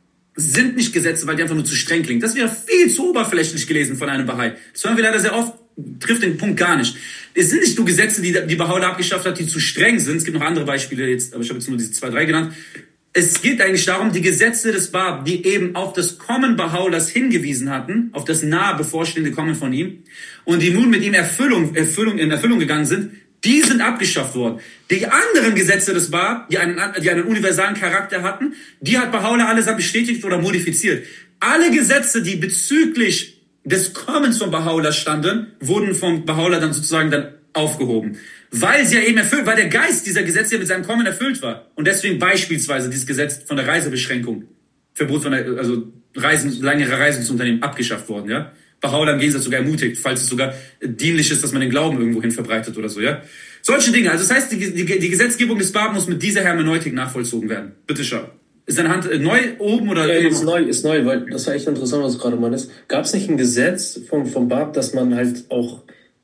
sind nicht Gesetze, weil die einfach nur zu streng klingen. Das wäre viel zu oberflächlich gelesen von einem Bahai. Das hören wir leider sehr oft, trifft den Punkt gar nicht. Es sind nicht nur Gesetze, die Baha'u'llah abgeschafft hat, die zu streng sind. Es gibt noch andere Beispiele jetzt, aber ich habe jetzt nur diese 2, 3 genannt. Es geht eigentlich darum, die Gesetze des Bab, die eben auf das Kommen Baha'u'llahs hingewiesen hatten, auf das nahe bevorstehende Kommen von ihm, und die nun mit ihm in Erfüllung gegangen sind, die sind abgeschafft worden. Die anderen Gesetze des Bab, die einen universalen Charakter hatten, die hat Baha'u'llah allesamt bestätigt oder modifiziert. Alle Gesetze, die bezüglich des Kommens von Baha'u'llah standen, wurden von Baha'u'llah dann sozusagen aufgehoben. Weil sie ja eben erfüllt, weil der Geist dieser Gesetze ja mit seinem Kommen erfüllt war. Und deswegen beispielsweise dieses Gesetz von der Reisebeschränkung, Verbot von längere Reisen zu unternehmen, abgeschafft worden, ja. Baha'u'llah im Gegensatz sogar ermutigt, falls es sogar dienlich ist, dass man den Glauben irgendwohin verbreitet oder so, ja. Solche Dinge. Also das heißt, die Gesetzgebung des Bab muss mit dieser Hermeneutik nachvollzogen werden. Bitte schau. Ist deine Hand neu oben oder? Ja, ist neu, weil das war echt interessant, was du gerade meinst. Gab es nicht ein Gesetz vom Bab, dass man halt auch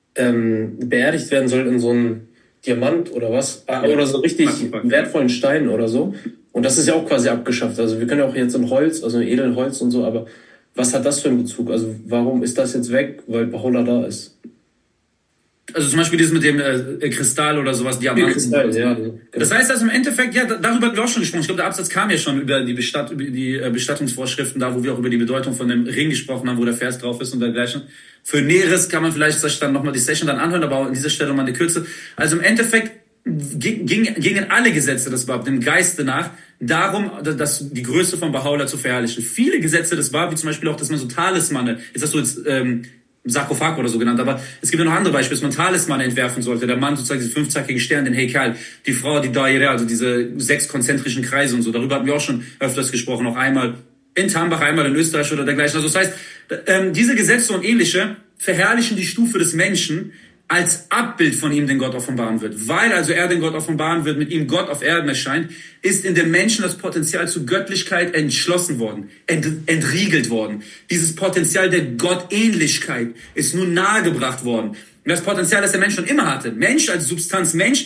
beerdigt werden soll in so einen Diamant oder was? Oder so richtig wertvollen Stein oder so. Und das ist ja auch quasi abgeschafft. Also wir können ja auch jetzt in Holz, also in Edelholz und so, aber was hat das für einen Bezug? Also warum ist das jetzt weg? Weil Baha'u'llah da ist. Also zum Beispiel dieses mit dem Kristall oder sowas, Diamanten. Kristall, ja. Das heißt also im Endeffekt, ja, darüber hatten wir auch schon gesprochen. Ich glaube, der Absatz kam ja schon über die Bestattungsvorschriften, da wo wir auch über die Bedeutung von dem Ring gesprochen haben, wo der Vers drauf ist und dergleichen. Für Näheres kann man vielleicht sich dann nochmal die Session dann anhören, aber auch an dieser Stelle mal eine Kürze. Also im Endeffekt gingen alle Gesetze des Bab dem Geiste nach darum, dass die Größe von Baha'u'llah zu verherrlichen. Viele Gesetze des Bab, wie zum Beispiel auch, dass man so Talismane, ist das so jetzt Sarkophag oder so genannt, aber es gibt ja noch andere Beispiele, dass man Talismane entwerfen sollte. Der Mann sozusagen diese 5-zackige Stern, den Heikal, die Frau, die Daire, also diese 6 konzentrischen Kreise und so. Darüber hatten wir auch schon öfters gesprochen, auch einmal in Tambach, einmal in Österreich oder dergleichen. Also das heißt, diese Gesetze und ähnliche verherrlichen die Stufe des Menschen als Abbild von ihm, den Gott offenbaren wird. Weil also er den Gott offenbaren wird, mit ihm Gott auf Erden erscheint, ist in dem Menschen das Potenzial zur Göttlichkeit entschlossen worden, entriegelt worden. Dieses Potenzial der Gottähnlichkeit ist nun nahegebracht worden. Und das Potenzial, das der Mensch schon immer hatte. Mensch als Substanz, Mensch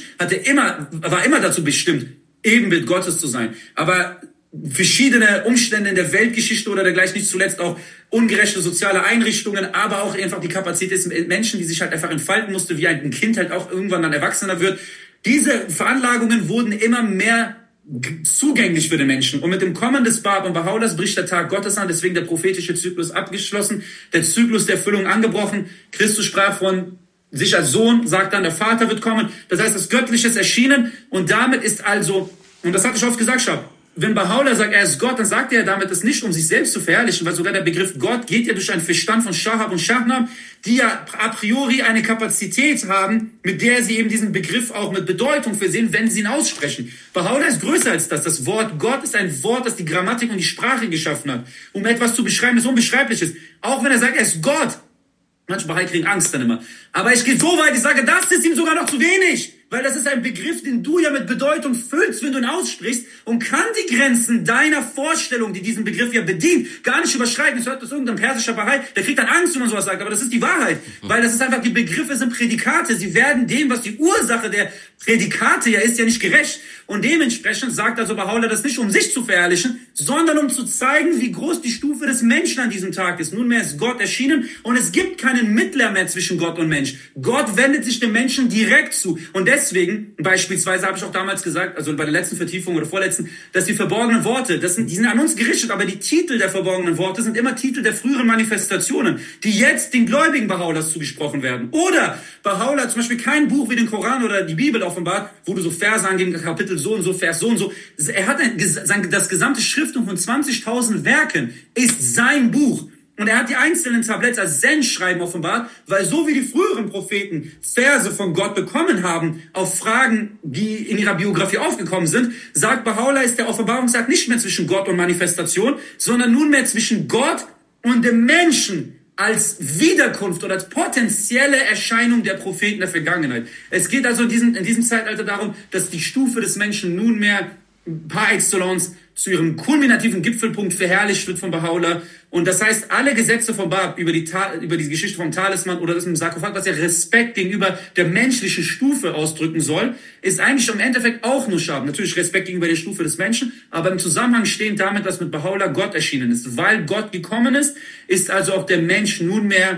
war immer dazu bestimmt, Ebenbild Gottes zu sein. Aber verschiedene Umstände in der Weltgeschichte oder dergleichen, nicht zuletzt auch ungerechte soziale Einrichtungen, aber auch einfach die Kapazität des Menschen, die sich halt einfach entfalten musste, wie ein Kind halt auch irgendwann dann Erwachsener wird. Diese Veranlagungen wurden immer mehr zugänglich für den Menschen. Und mit dem Kommen des Bab und Baha'u'llahs bricht der Tag Gottes an, deswegen der prophetische Zyklus abgeschlossen, der Zyklus der Erfüllung angebrochen. Christus sprach von sich als Sohn, sagt dann, der Vater wird kommen. Das heißt, das Göttliche ist erschienen und damit ist also, und das hatte ich oft gesagt, Schab, wenn Baha'u'llah sagt, er ist Gott, dann sagt er damit das nicht, um sich selbst zu verherrlichen, weil sogar der Begriff Gott geht ja durch einen Verstand von Shahab und Shahnam, die ja a priori eine Kapazität haben, mit der sie eben diesen Begriff auch mit Bedeutung versehen, wenn sie ihn aussprechen. Baha'u'llah ist größer als das. Das Wort Gott ist ein Wort, das die Grammatik und die Sprache geschaffen hat, um etwas zu beschreiben, das unbeschreiblich ist. Auch wenn er sagt, er ist Gott. Manche Bahai kriegen Angst dann immer. Aber ich gehe so weit, ich sage, das ist ihm sogar noch zu wenig. Weil das ist ein Begriff, den du ja mit Bedeutung füllst, wenn du ihn aussprichst und kann die Grenzen deiner Vorstellung, die diesen Begriff ja bedient, gar nicht überschreiten. Ich hört das irgendein persischer Bahai, der kriegt dann Angst, wenn man sowas sagt, aber das ist die Wahrheit. Weil das ist einfach, die Begriffe sind Prädikate. Sie werden dem, was die Ursache der Prädikate ja ist, ja nicht gerecht. Und dementsprechend sagt also Baha'u'llah das nicht, um sich zu verherrlichen, sondern um zu zeigen, wie groß die Stufe des Menschen an diesem Tag ist. Nunmehr ist Gott erschienen und es gibt keinen Mittler mehr zwischen Gott und Mensch. Gott wendet sich dem Menschen direkt zu. Und deswegen, beispielsweise habe ich auch damals gesagt, also bei der letzten Vertiefung oder vorletzten, dass die verborgenen Worte, die sind an uns gerichtet, aber die Titel der verborgenen Worte sind immer Titel der früheren Manifestationen, die jetzt den Gläubigen Baha'u'llahs zugesprochen werden. Oder Baha'u'llah zum Beispiel kein Buch wie den Koran oder die Bibel offenbart, wo du so Verse angeben, Kapitel so und so, Vers so und so. Er hat das gesamte Schriftum von 20.000 Werken ist sein Buch. Und er hat die einzelnen Tabletts als Sendschreiben offenbart, weil so wie die früheren Propheten Verse von Gott bekommen haben, auf Fragen, die in ihrer Biografie aufgekommen sind, sagt Baha'u'llah, ist der Offenbarungsakt nicht mehr zwischen Gott und Manifestation, sondern nunmehr zwischen Gott und dem Menschen als Wiederkunft oder als potenzielle Erscheinung der Propheten der Vergangenheit. Es geht also in diesem Zeitalter darum, dass die Stufe des Menschen nunmehr par excellence zu ihrem kulminativen Gipfelpunkt verherrlicht wird von Baha'u'llah. Und das heißt, alle Gesetze von Bab über die Geschichte vom Talisman oder das mit dem Sarkophag, was ja Respekt gegenüber der menschlichen Stufe ausdrücken soll, ist eigentlich im Endeffekt auch nur Schab. Natürlich Respekt gegenüber der Stufe des Menschen, aber im Zusammenhang stehend damit, dass mit Baha'u'llah Gott erschienen ist. Weil Gott gekommen ist also auch der Mensch nunmehr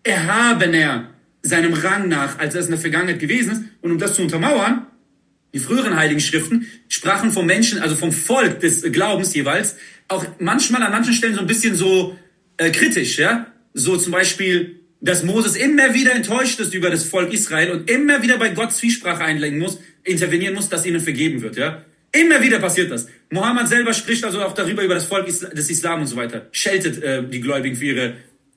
erhabener seinem Rang nach, als er es in der Vergangenheit gewesen ist. Und um das zu untermauern, die früheren Heiligen Schriften sprachen vom Menschen, also vom Volk des Glaubens jeweils, auch manchmal an manchen Stellen so ein bisschen so kritisch, ja. So zum Beispiel, dass Moses immer wieder enttäuscht ist über das Volk Israel und immer wieder bei Gott Zwiesprache intervenieren muss, dass ihnen vergeben wird, ja. Immer wieder passiert das. Mohammed selber spricht also auch darüber, über das Volk des Islam und so weiter. Scheltet die Gläubigen für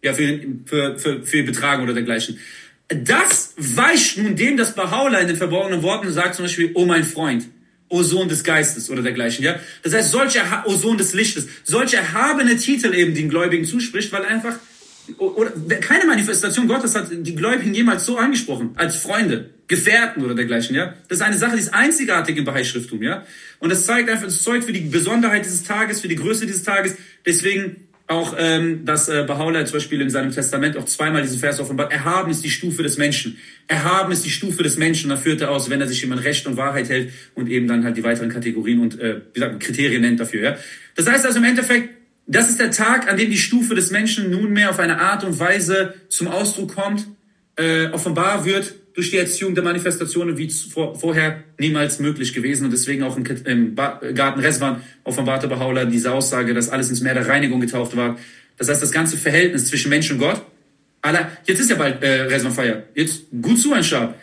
ihr Betragen oder dergleichen. Das weicht nun dem, dass Baha'u'llah in den verborgenen Worten sagt, zum Beispiel, oh mein Freund, o Sohn des Geistes oder dergleichen, ja. Das heißt, o Sohn des Lichtes, solche erhabene Titel eben den Gläubigen zuspricht, weil einfach, oder keine Manifestation Gottes hat die Gläubigen jemals so angesprochen, als Freunde, Gefährten oder dergleichen, ja. Das ist eine Sache, die ist einzigartig im Bahai-Schriftum, ja. Und das zeigt einfach, das zeugt für die Besonderheit dieses Tages, für die Größe dieses Tages, deswegen auch, dass Baha'u'llah zum Beispiel in seinem Testament auch zweimal diesen Vers offenbart, erhaben ist die Stufe des Menschen. Erhaben ist die Stufe des Menschen. Da führt er aus, wenn er sich immer an Recht und Wahrheit hält und eben dann halt die weiteren Kategorien und Kriterien nennt dafür. Ja? Das heißt also im Endeffekt, das ist der Tag, an dem die Stufe des Menschen nunmehr auf eine Art und Weise zum Ausdruck kommt, offenbar wird durch die Erziehung der Manifestationen wie vorher niemals möglich gewesen. Und deswegen auch im Garten Reswan offenbarte Baha'u'llah diese Aussage, dass alles ins Meer der Reinigung getaucht war. Das heißt, das ganze Verhältnis zwischen Mensch und Gott. Jetzt ist ja bald Reswan-Feier. Jetzt gut zu, ein Schab.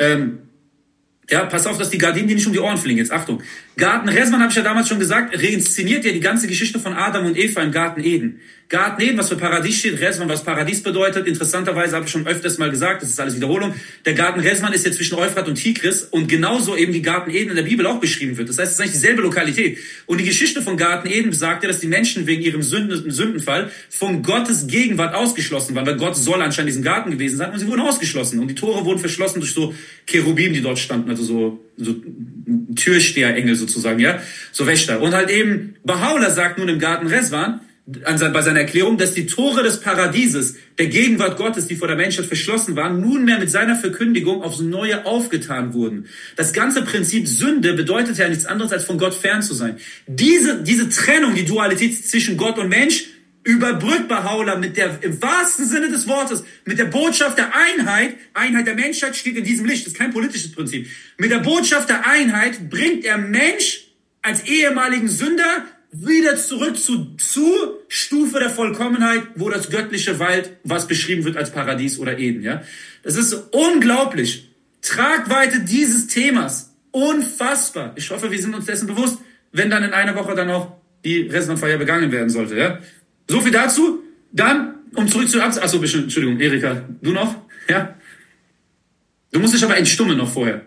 Ja, pass auf, dass die Gardinen dir nicht um die Ohren fliegen. Jetzt Achtung. Garten Reswan, habe ich ja damals schon gesagt, reinszeniert ja die ganze Geschichte von Adam und Eva im Garten Eden. Garten Eden, was für Paradies steht, Reswan, was Paradies bedeutet. Interessanterweise habe ich schon öfters mal gesagt, das ist alles Wiederholung. Der Garten Reswan ist ja zwischen Euphrat und Tigris und genauso eben wie Garten Eden in der Bibel auch beschrieben wird. Das heißt, es ist eigentlich dieselbe Lokalität. Und die Geschichte von Garten Eden besagt ja, dass die Menschen wegen ihrem Sündenfall von Gottes Gegenwart ausgeschlossen waren, weil Gott soll anscheinend in diesem Garten gewesen sein und sie wurden ausgeschlossen. Und die Tore wurden verschlossen durch so Cherubim, die dort standen, also so Türsteherengel sozusagen, ja, so Wächter. Und halt eben, Baha'u'llah sagt nun im Garten Reswan, bei seiner Erklärung, dass die Tore des Paradieses, der Gegenwart Gottes, die vor der Menschheit verschlossen waren, nunmehr mit seiner Verkündigung aufs Neue aufgetan wurden. Das ganze Prinzip Sünde bedeutet ja nichts anderes, als von Gott fern zu sein. Diese Trennung, die Dualität zwischen Gott und Mensch, überbrückt Baha'u'llah mit der, im wahrsten Sinne des Wortes, mit der Botschaft der Einheit der Menschheit steht in diesem Licht, das ist kein politisches Prinzip. Mit der Botschaft der Einheit bringt er Mensch als ehemaligen Sünder wieder zurück zur Stufe der Vollkommenheit, wo das göttliche weilt, was beschrieben wird als Paradies oder Eden, ja. Das ist unglaublich. Tragweite dieses Themas. Unfassbar. Ich hoffe, wir sind uns dessen bewusst, wenn dann in einer Woche dann auch die Reswan-Feier begangen werden sollte, ja. So viel dazu. Dann, um zurück zu Achso, Entschuldigung, Erika, du noch? Ja? Du musst dich aber entstummen noch vorher.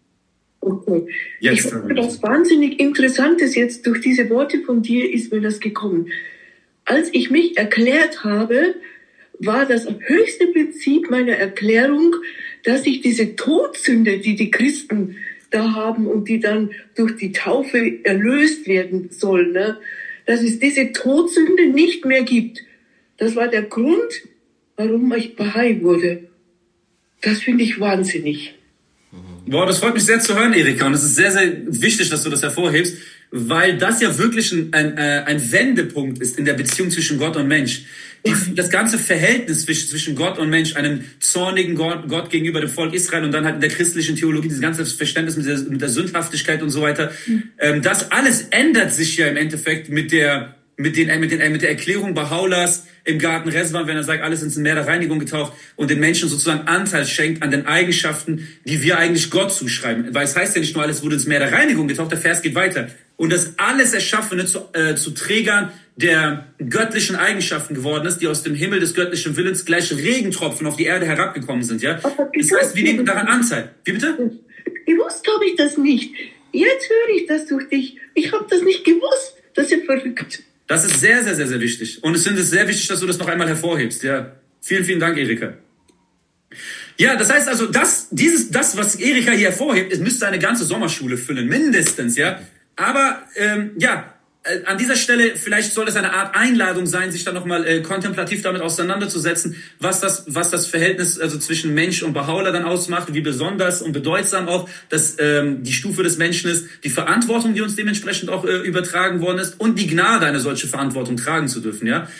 Okay. Ich finde das wahnsinnig Interessantes jetzt, durch diese Worte von dir ist mir das gekommen. Als ich mich erklärt habe, war das höchste Prinzip meiner Erklärung, dass ich diese Todsünde, die die Christen da haben und die dann durch die Taufe erlöst werden soll, ne, dass es diese Todsünde nicht mehr gibt. Das war der Grund, warum ich Bahai wurde. Das finde ich wahnsinnig. Boah, das freut mich sehr zu hören, Erika. Und es ist sehr, sehr wichtig, dass du das hervorhebst, weil das ja wirklich ein Wendepunkt ist in der Beziehung zwischen Gott und Mensch. Das ganze Verhältnis zwischen Gott und Mensch, einem zornigen Gott gegenüber dem Volk Israel und dann halt in der christlichen Theologie, dieses ganze Verständnis mit der Sündhaftigkeit und so weiter. Das alles ändert sich ja im Endeffekt mit der Erklärung Baha'u'llahs im Garten Reswan, wenn er sagt, alles ins Meer der Reinigung getaucht und den Menschen sozusagen Anteil schenkt an den Eigenschaften, die wir eigentlich Gott zuschreiben. Weil es heißt ja nicht nur, alles wurde ins Meer der Reinigung getaucht, der Vers geht weiter. Und das alles Erschaffene zu Trägern der göttlichen Eigenschaften geworden ist, die aus dem Himmel des göttlichen Willens gleich Regentropfen auf die Erde herabgekommen sind. Ja? Das heißt, wir nehmen daran Anteil. Wie bitte? Gewusst habe ich das nicht. Jetzt höre ich das durch dich. Ich habe das nicht gewusst. Das ist ja verrückt. Das ist sehr, sehr, sehr, sehr wichtig. Und es ist sehr wichtig, dass du das noch einmal hervorhebst. Ja, vielen, vielen Dank, Erika. Ja, das heißt also, das, was Erika hier hervorhebt, es müsste eine ganze Sommerschule füllen, mindestens, ja. Aber, an dieser Stelle, vielleicht soll es eine Art Einladung sein, sich dann nochmal kontemplativ damit auseinanderzusetzen, was das Verhältnis also zwischen Mensch und Baha'u'llah dann ausmacht, wie besonders und bedeutsam auch das die Stufe des Menschen ist, die Verantwortung, die uns dementsprechend auch übertragen worden ist und die Gnade, eine solche Verantwortung tragen zu dürfen. Ja.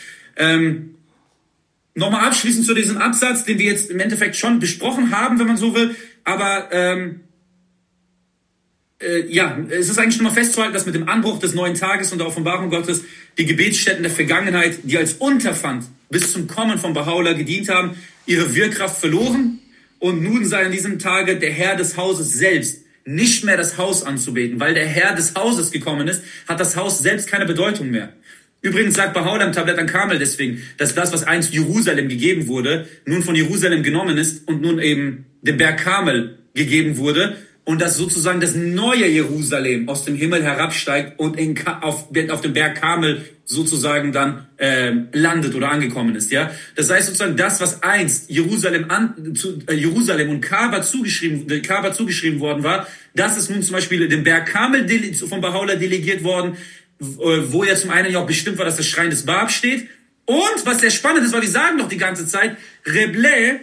Nochmal abschließend zu diesem Absatz, den wir jetzt im Endeffekt schon besprochen haben, wenn man so will, aber es ist eigentlich nur mal festzuhalten, dass mit dem Anbruch des neuen Tages und der Offenbarung Gottes die Gebetsstätten der Vergangenheit, die als Unterpfand bis zum Kommen von Baha'u'llah gedient haben, ihre Wirkkraft verloren und nun sei an diesem Tage der Herr des Hauses selbst nicht mehr das Haus anzubeten, weil der Herr des Hauses gekommen ist, hat das Haus selbst keine Bedeutung mehr. Übrigens sagt Baha'u'llah im Tablet an Kamel deswegen, dass das, was einst Jerusalem gegeben wurde, nun von Jerusalem genommen ist und nun eben dem Berg Kamel gegeben wurde, und dass sozusagen das neue Jerusalem aus dem Himmel herabsteigt und auf dem Berg Kamel sozusagen dann landet oder angekommen ist. Ja, das heißt sozusagen das, was einst Jerusalem und Kaaba zugeschrieben worden war, das ist nun zum Beispiel dem Berg Kamel von Baha'u'llah delegiert worden, wo ja zum einen ja auch bestimmt war, dass das Schrein des Bab steht. Und was sehr spannend ist, weil wir sagen doch die ganze Zeit, Rebleh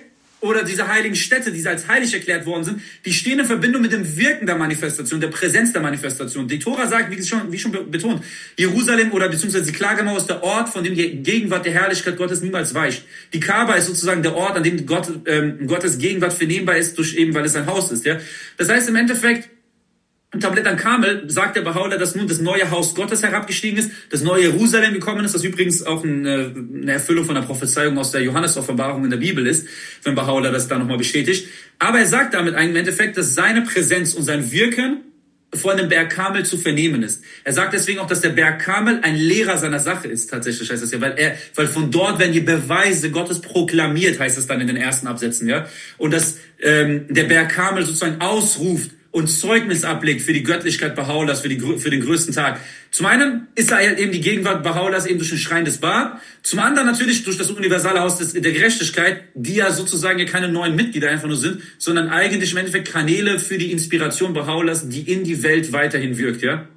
oder diese heiligen Städte, die als heilig erklärt worden sind, die stehen in Verbindung mit dem Wirken der Manifestation, der Präsenz der Manifestation. Die Tora sagt, wie schon betont, Jerusalem oder beziehungsweise die Klagemauer ist der Ort, von dem die Gegenwart der Herrlichkeit Gottes niemals weicht. Die Kaaba ist sozusagen der Ort, an dem Gottes Gegenwart vernehmbar ist, weil es ein Haus ist. Ja? Das heißt im Endeffekt, im Tablet al-Kamel sagt der Baha'u'llah, dass nun das neue Haus Gottes herabgestiegen ist, das neue Jerusalem gekommen ist, das übrigens auch eine Erfüllung von der Prophezeiung aus der Johannes-Offenbarung in der Bibel ist, wenn Baha'u'llah das da nochmal bestätigt. Aber er sagt damit im Endeffekt, dass seine Präsenz und sein Wirken vor dem Berg Kamel zu vernehmen ist. Er sagt deswegen auch, dass der Berg Kamel ein Lehrer seiner Sache ist, tatsächlich heißt es ja, weil von dort werden die Beweise Gottes proklamiert, heißt es dann in den ersten Absätzen, ja. Und dass der Berg Kamel sozusagen ausruft und Zeugnis ablegt für die Göttlichkeit Baha'u'llahs, für den größten Tag. Zum einen ist da eben die Gegenwart Baha'u'llahs eben durch den Schrein des Ba. Zum anderen natürlich durch das universale Haus der Gerechtigkeit, die ja sozusagen ja keine neuen Mitglieder einfach nur sind, sondern eigentlich im Endeffekt Kanäle für die Inspiration Baha'u'llahs, die in die Welt weiterhin wirkt, ja.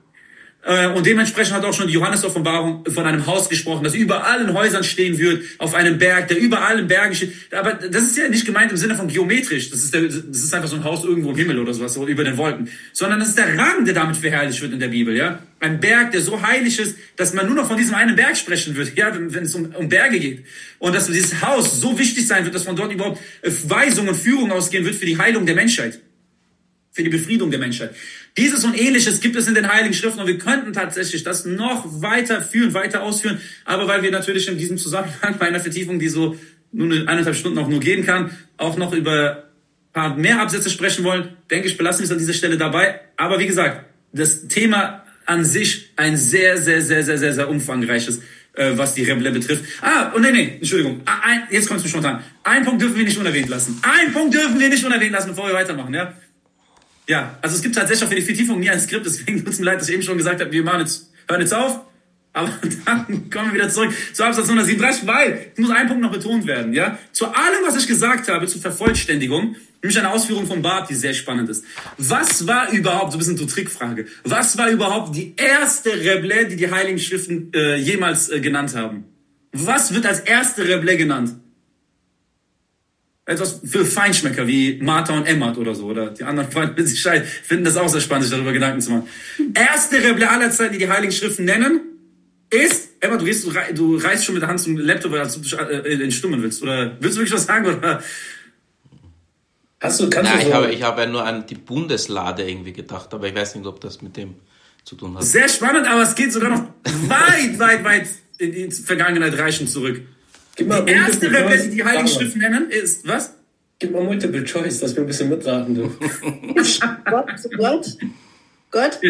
Und dementsprechend hat auch schon die Johannes-Offenbarung von einem Haus gesprochen, das über allen Häusern stehen wird, auf einem Berg, der über allen Bergen steht. Aber das ist ja nicht gemeint im Sinne von geometrisch. Das ist einfach so ein Haus irgendwo im Himmel oder sowas, so über den Wolken. Sondern das ist der Rang, der damit verherrlicht wird in der Bibel, ja. Ein Berg, der so heilig ist, dass man nur noch von diesem einen Berg sprechen wird, ja, wenn es um Berge geht. Und dass dieses Haus so wichtig sein wird, dass von dort überhaupt Weisung und Führung ausgehen wird für die Heilung der Menschheit. Für die Befriedung der Menschheit. Dieses und Ähnliches gibt es in den Heiligen Schriften und wir könnten tatsächlich das noch weiter ausführen, aber weil wir natürlich in diesem Zusammenhang bei einer Vertiefung, die so nur 1,5 Stunden auch nur gehen kann, auch noch über ein paar mehr Absätze sprechen wollen, denke ich, belassen wir es an dieser Stelle dabei. Aber wie gesagt, das Thema an sich ein sehr, sehr, sehr, sehr, sehr, sehr umfangreiches, was die Rebelle betrifft. Entschuldigung. Jetzt kommt es mir spontan. Einen Punkt dürfen wir nicht unerwähnt lassen. Bevor wir weitermachen, ja? Ja, also es gibt tatsächlich auch für die Vertiefung nie ein Skript, deswegen tut es mir leid, dass ich eben schon gesagt habe, hören jetzt auf, aber dann kommen wir wieder zurück zu Absatz 137, weil es muss ein Punkt noch betont werden, ja. Zu allem, was ich gesagt habe, zur Vervollständigung, nämlich eine Ausführung von Barth, die sehr spannend ist. Was war überhaupt, so ein bisschen so Trickfrage, was war überhaupt die erste Rebelle, die die Heiligen Schriften jemals genannt haben? Was wird als erste Rebelle genannt? Etwas für Feinschmecker wie Martha und Emmat oder so. Oder die anderen Freunde finden das auch sehr spannend, sich darüber Gedanken zu machen. Erste Rebelle aller Zeiten, die die Heiligen Schriften nennen, ist... Emmat, du reißt schon mit der Hand zum Laptop, als du dich entstummen willst. Oder willst du wirklich was sagen? Oder? Ich habe ja nur an die Bundeslade irgendwie gedacht, aber ich weiß nicht, ob das mit dem zu tun hat. Sehr spannend, aber es geht sogar noch weit in die Vergangenheit reichend zurück. Die erste Rebelle, die die Heiligen Schriften nennen, ist, was? Gib mal Multiple Choice, dass wir ein bisschen mitraten dürfen. Gott?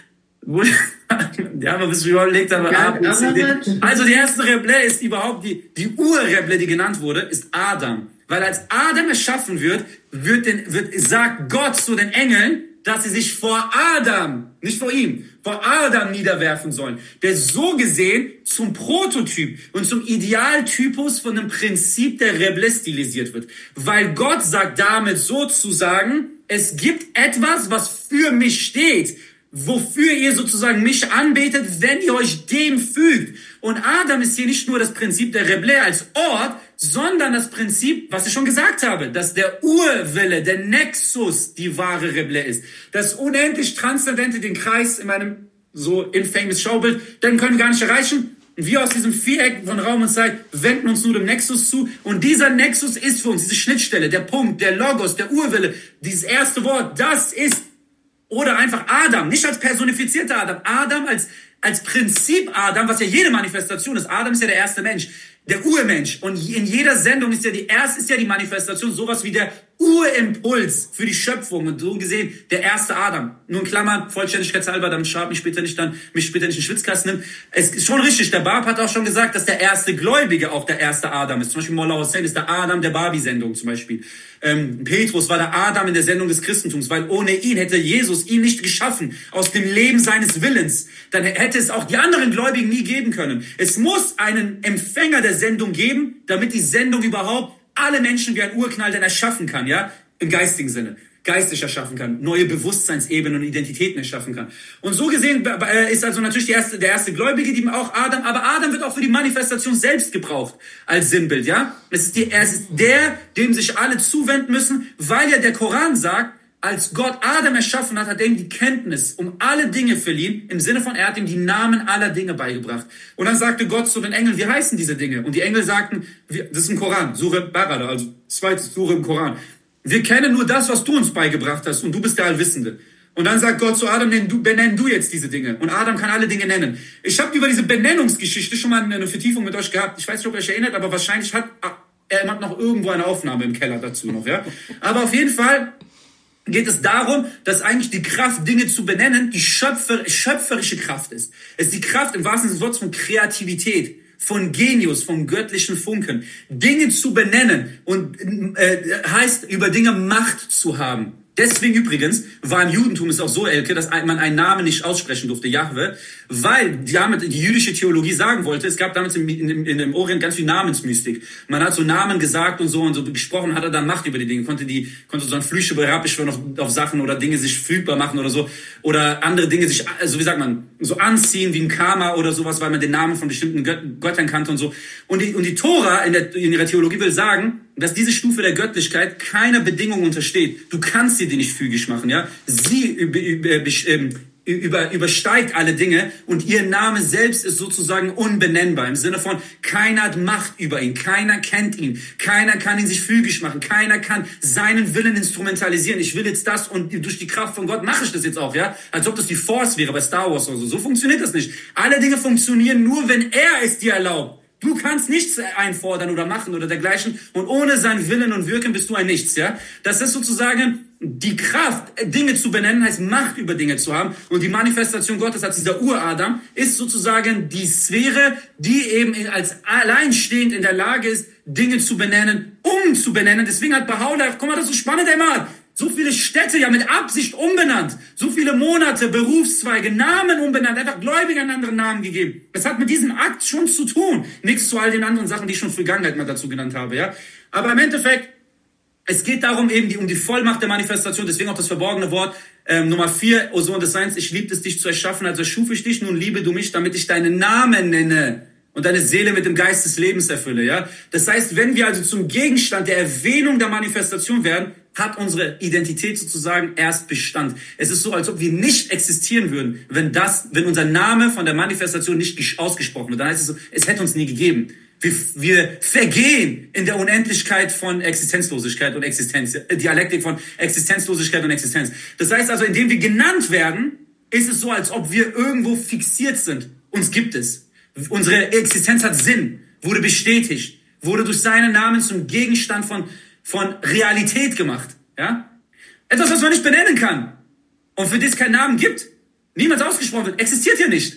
Ja, aber bis wir überlegt haben, also die erste Rebelle ist überhaupt die Ur-Rebelle, die genannt wurde, ist Adam. Weil als Adam erschaffen wird, sagt Gott zu den Engeln, dass sie sich vor Adam, nicht vor ihm, vor Adam niederwerfen sollen, der so gesehen zum Prototyp und zum Idealtypus von dem Prinzip der Rebelle stilisiert wird. Weil Gott sagt damit sozusagen, es gibt etwas, was für mich steht, wofür ihr sozusagen mich anbetet, wenn ihr euch dem fügt. Und Adam ist hier nicht nur das Prinzip der Rebelle als Ort, sondern das Prinzip, was ich schon gesagt habe, dass der Urwille, der Nexus die wahre Rebelle ist. Das unendlich Transzendente, den Kreis in meinem so infamous Schaubild, den können wir gar nicht erreichen. Wir aus diesem Viereck von Raum und Zeit wenden uns nur dem Nexus zu. Und dieser Nexus ist für uns, diese Schnittstelle, der Punkt, der Logos, der Urwille, dieses erste Wort, das ist, oder einfach Adam, nicht als personifizierter Adam, Adam als Prinzip Adam, was ja jede Manifestation ist. Adam ist ja der erste Mensch, der Urmensch. Und in jeder Sendung ist ja die Manifestation sowas wie der Urimpuls für die Schöpfung. Und so gesehen der erste Adam. Nur in Klammern, vollständigkeitshalber, damit Schab mich später nicht in den Schwitzkasten nimmt. Es ist schon richtig, der Bab hat auch schon gesagt, dass der erste Gläubige auch der erste Adam ist. Zum Beispiel Mullah Hussein ist der Adam der Babi-Sendung zum Beispiel. Petrus war der Adam in der Sendung des Christentums, weil ohne ihn hätte Jesus ihn nicht geschaffen, aus dem Leben seines Willens. Dann hätte es auch die anderen Gläubigen nie geben können. Es muss einen Empfänger der Sendung geben, damit die Sendung überhaupt alle Menschen wie ein Urknall dann erschaffen kann, ja, im geistigen Sinne. geistig erschaffen kann, neue Bewusstseinsebenen und Identitäten erschaffen kann. Und so gesehen ist also natürlich der erste Gläubige, die auch Adam, aber Adam wird auch für die Manifestation selbst gebraucht als Sinnbild, ja. Es ist der, dem sich alle zuwenden müssen, weil ja der Koran sagt, als Gott Adam erschaffen hat, hat er ihm die Kenntnis um alle Dinge verliehen, im Sinne von, er hat ihm die Namen aller Dinge beigebracht. Und dann sagte Gott zu den Engeln, wie heißen diese Dinge? Und die Engel sagten, das ist im Koran, Surah Barada, also zweite Surah im Koran. Wir kennen nur das, was du uns beigebracht hast, und du bist der Allwissende. Und dann sagt Gott zu Adam, benenn du jetzt diese Dinge. Und Adam kann alle Dinge nennen. Ich habe über diese Benennungsgeschichte schon mal eine Vertiefung mit euch gehabt. Ich weiß nicht, ob ihr euch erinnert, aber wahrscheinlich hat er noch irgendwo eine Aufnahme im Keller dazu noch, ja. Aber auf jeden Fall geht es darum, dass eigentlich die Kraft, Dinge zu benennen, die schöpferische Kraft ist. Es ist die Kraft im wahrsten Sinne des Wortes von Kreativität, von Genius, vom göttlichen Funken. Dinge zu benennen und heißt, über Dinge Macht zu haben. Deswegen übrigens war im Judentum es auch so, Elke, dass man einen Namen nicht aussprechen durfte, Jahwe, weil damit die jüdische Theologie sagen wollte, es gab damals in dem Orient ganz viel Namensmystik. Man hat so Namen gesagt und so gesprochen, hat er dann Macht über die Dinge, konnte so ein Flüche beschwören auf Sachen oder Dinge sich fügbar machen oder so, oder andere Dinge sich, also wie sagt man, so anziehen wie ein Karma oder sowas, weil man den Namen von bestimmten Göttern kannte und so. Und die Tora in ihrer Theologie will sagen, dass diese Stufe der Göttlichkeit keiner Bedingung untersteht. Du kannst sie dir nicht fügig machen, ja. Sie übersteigt alle Dinge und ihr Name selbst ist sozusagen unbenennbar. Im Sinne von, keiner hat Macht über ihn, keiner kennt ihn, keiner kann ihn sich fügig machen, keiner kann seinen Willen instrumentalisieren. Ich will jetzt das und durch die Kraft von Gott mache ich das jetzt auch, ja. Als ob das die Force wäre bei Star Wars oder so. So funktioniert das nicht. Alle Dinge funktionieren nur, wenn er es dir erlaubt. Du kannst nichts einfordern oder machen oder dergleichen und ohne seinen Willen und Wirken bist du ein Nichts, ja. Das ist sozusagen die Kraft, Dinge zu benennen, heißt Macht über Dinge zu haben. Und die Manifestation Gottes als dieser Uradam ist sozusagen die Sphäre, die eben als alleinstehend in der Lage ist, Dinge zu benennen, umzubenennen. Deswegen hat Baha'u'llah, guck mal, das ist so spannend, der Mann. So viele Städte ja mit Absicht umbenannt. So viele Monate, Berufszweige, Namen umbenannt. Einfach Gläubigen einen anderen Namen gegeben. Das hat mit diesem Akt schon zu tun. Nichts zu all den anderen Sachen, die ich schon in der Vergangenheit mal dazu genannt habe, ja. Aber im Endeffekt, es geht darum eben um die Vollmacht der Manifestation. Deswegen auch das verborgene Wort, Nummer 4, O Sohn des Seins, ich liebte es, dich zu erschaffen, also erschuf ich dich, nun liebe du mich, damit ich deinen Namen nenne und deine Seele mit dem Geist des Lebens erfülle, ja. Das heißt, wenn wir also zum Gegenstand der Erwähnung der Manifestation werden, hat unsere Identität sozusagen erst Bestand. Es ist so, als ob wir nicht existieren würden, wenn unser Name von der Manifestation nicht ausgesprochen wird. Dann heißt es so, es hätte uns nie gegeben. Wir vergehen in der Unendlichkeit von Existenzlosigkeit und Existenz. Dialektik von Existenzlosigkeit und Existenz. Das heißt also, indem wir genannt werden, ist es so, als ob wir irgendwo fixiert sind. Uns gibt es. Unsere Existenz hat Sinn, wurde bestätigt, wurde durch seinen Namen zum Gegenstand von Realität gemacht, ja? Etwas, was man nicht benennen kann und für das es keinen Namen gibt, niemals ausgesprochen wird, existiert hier nicht.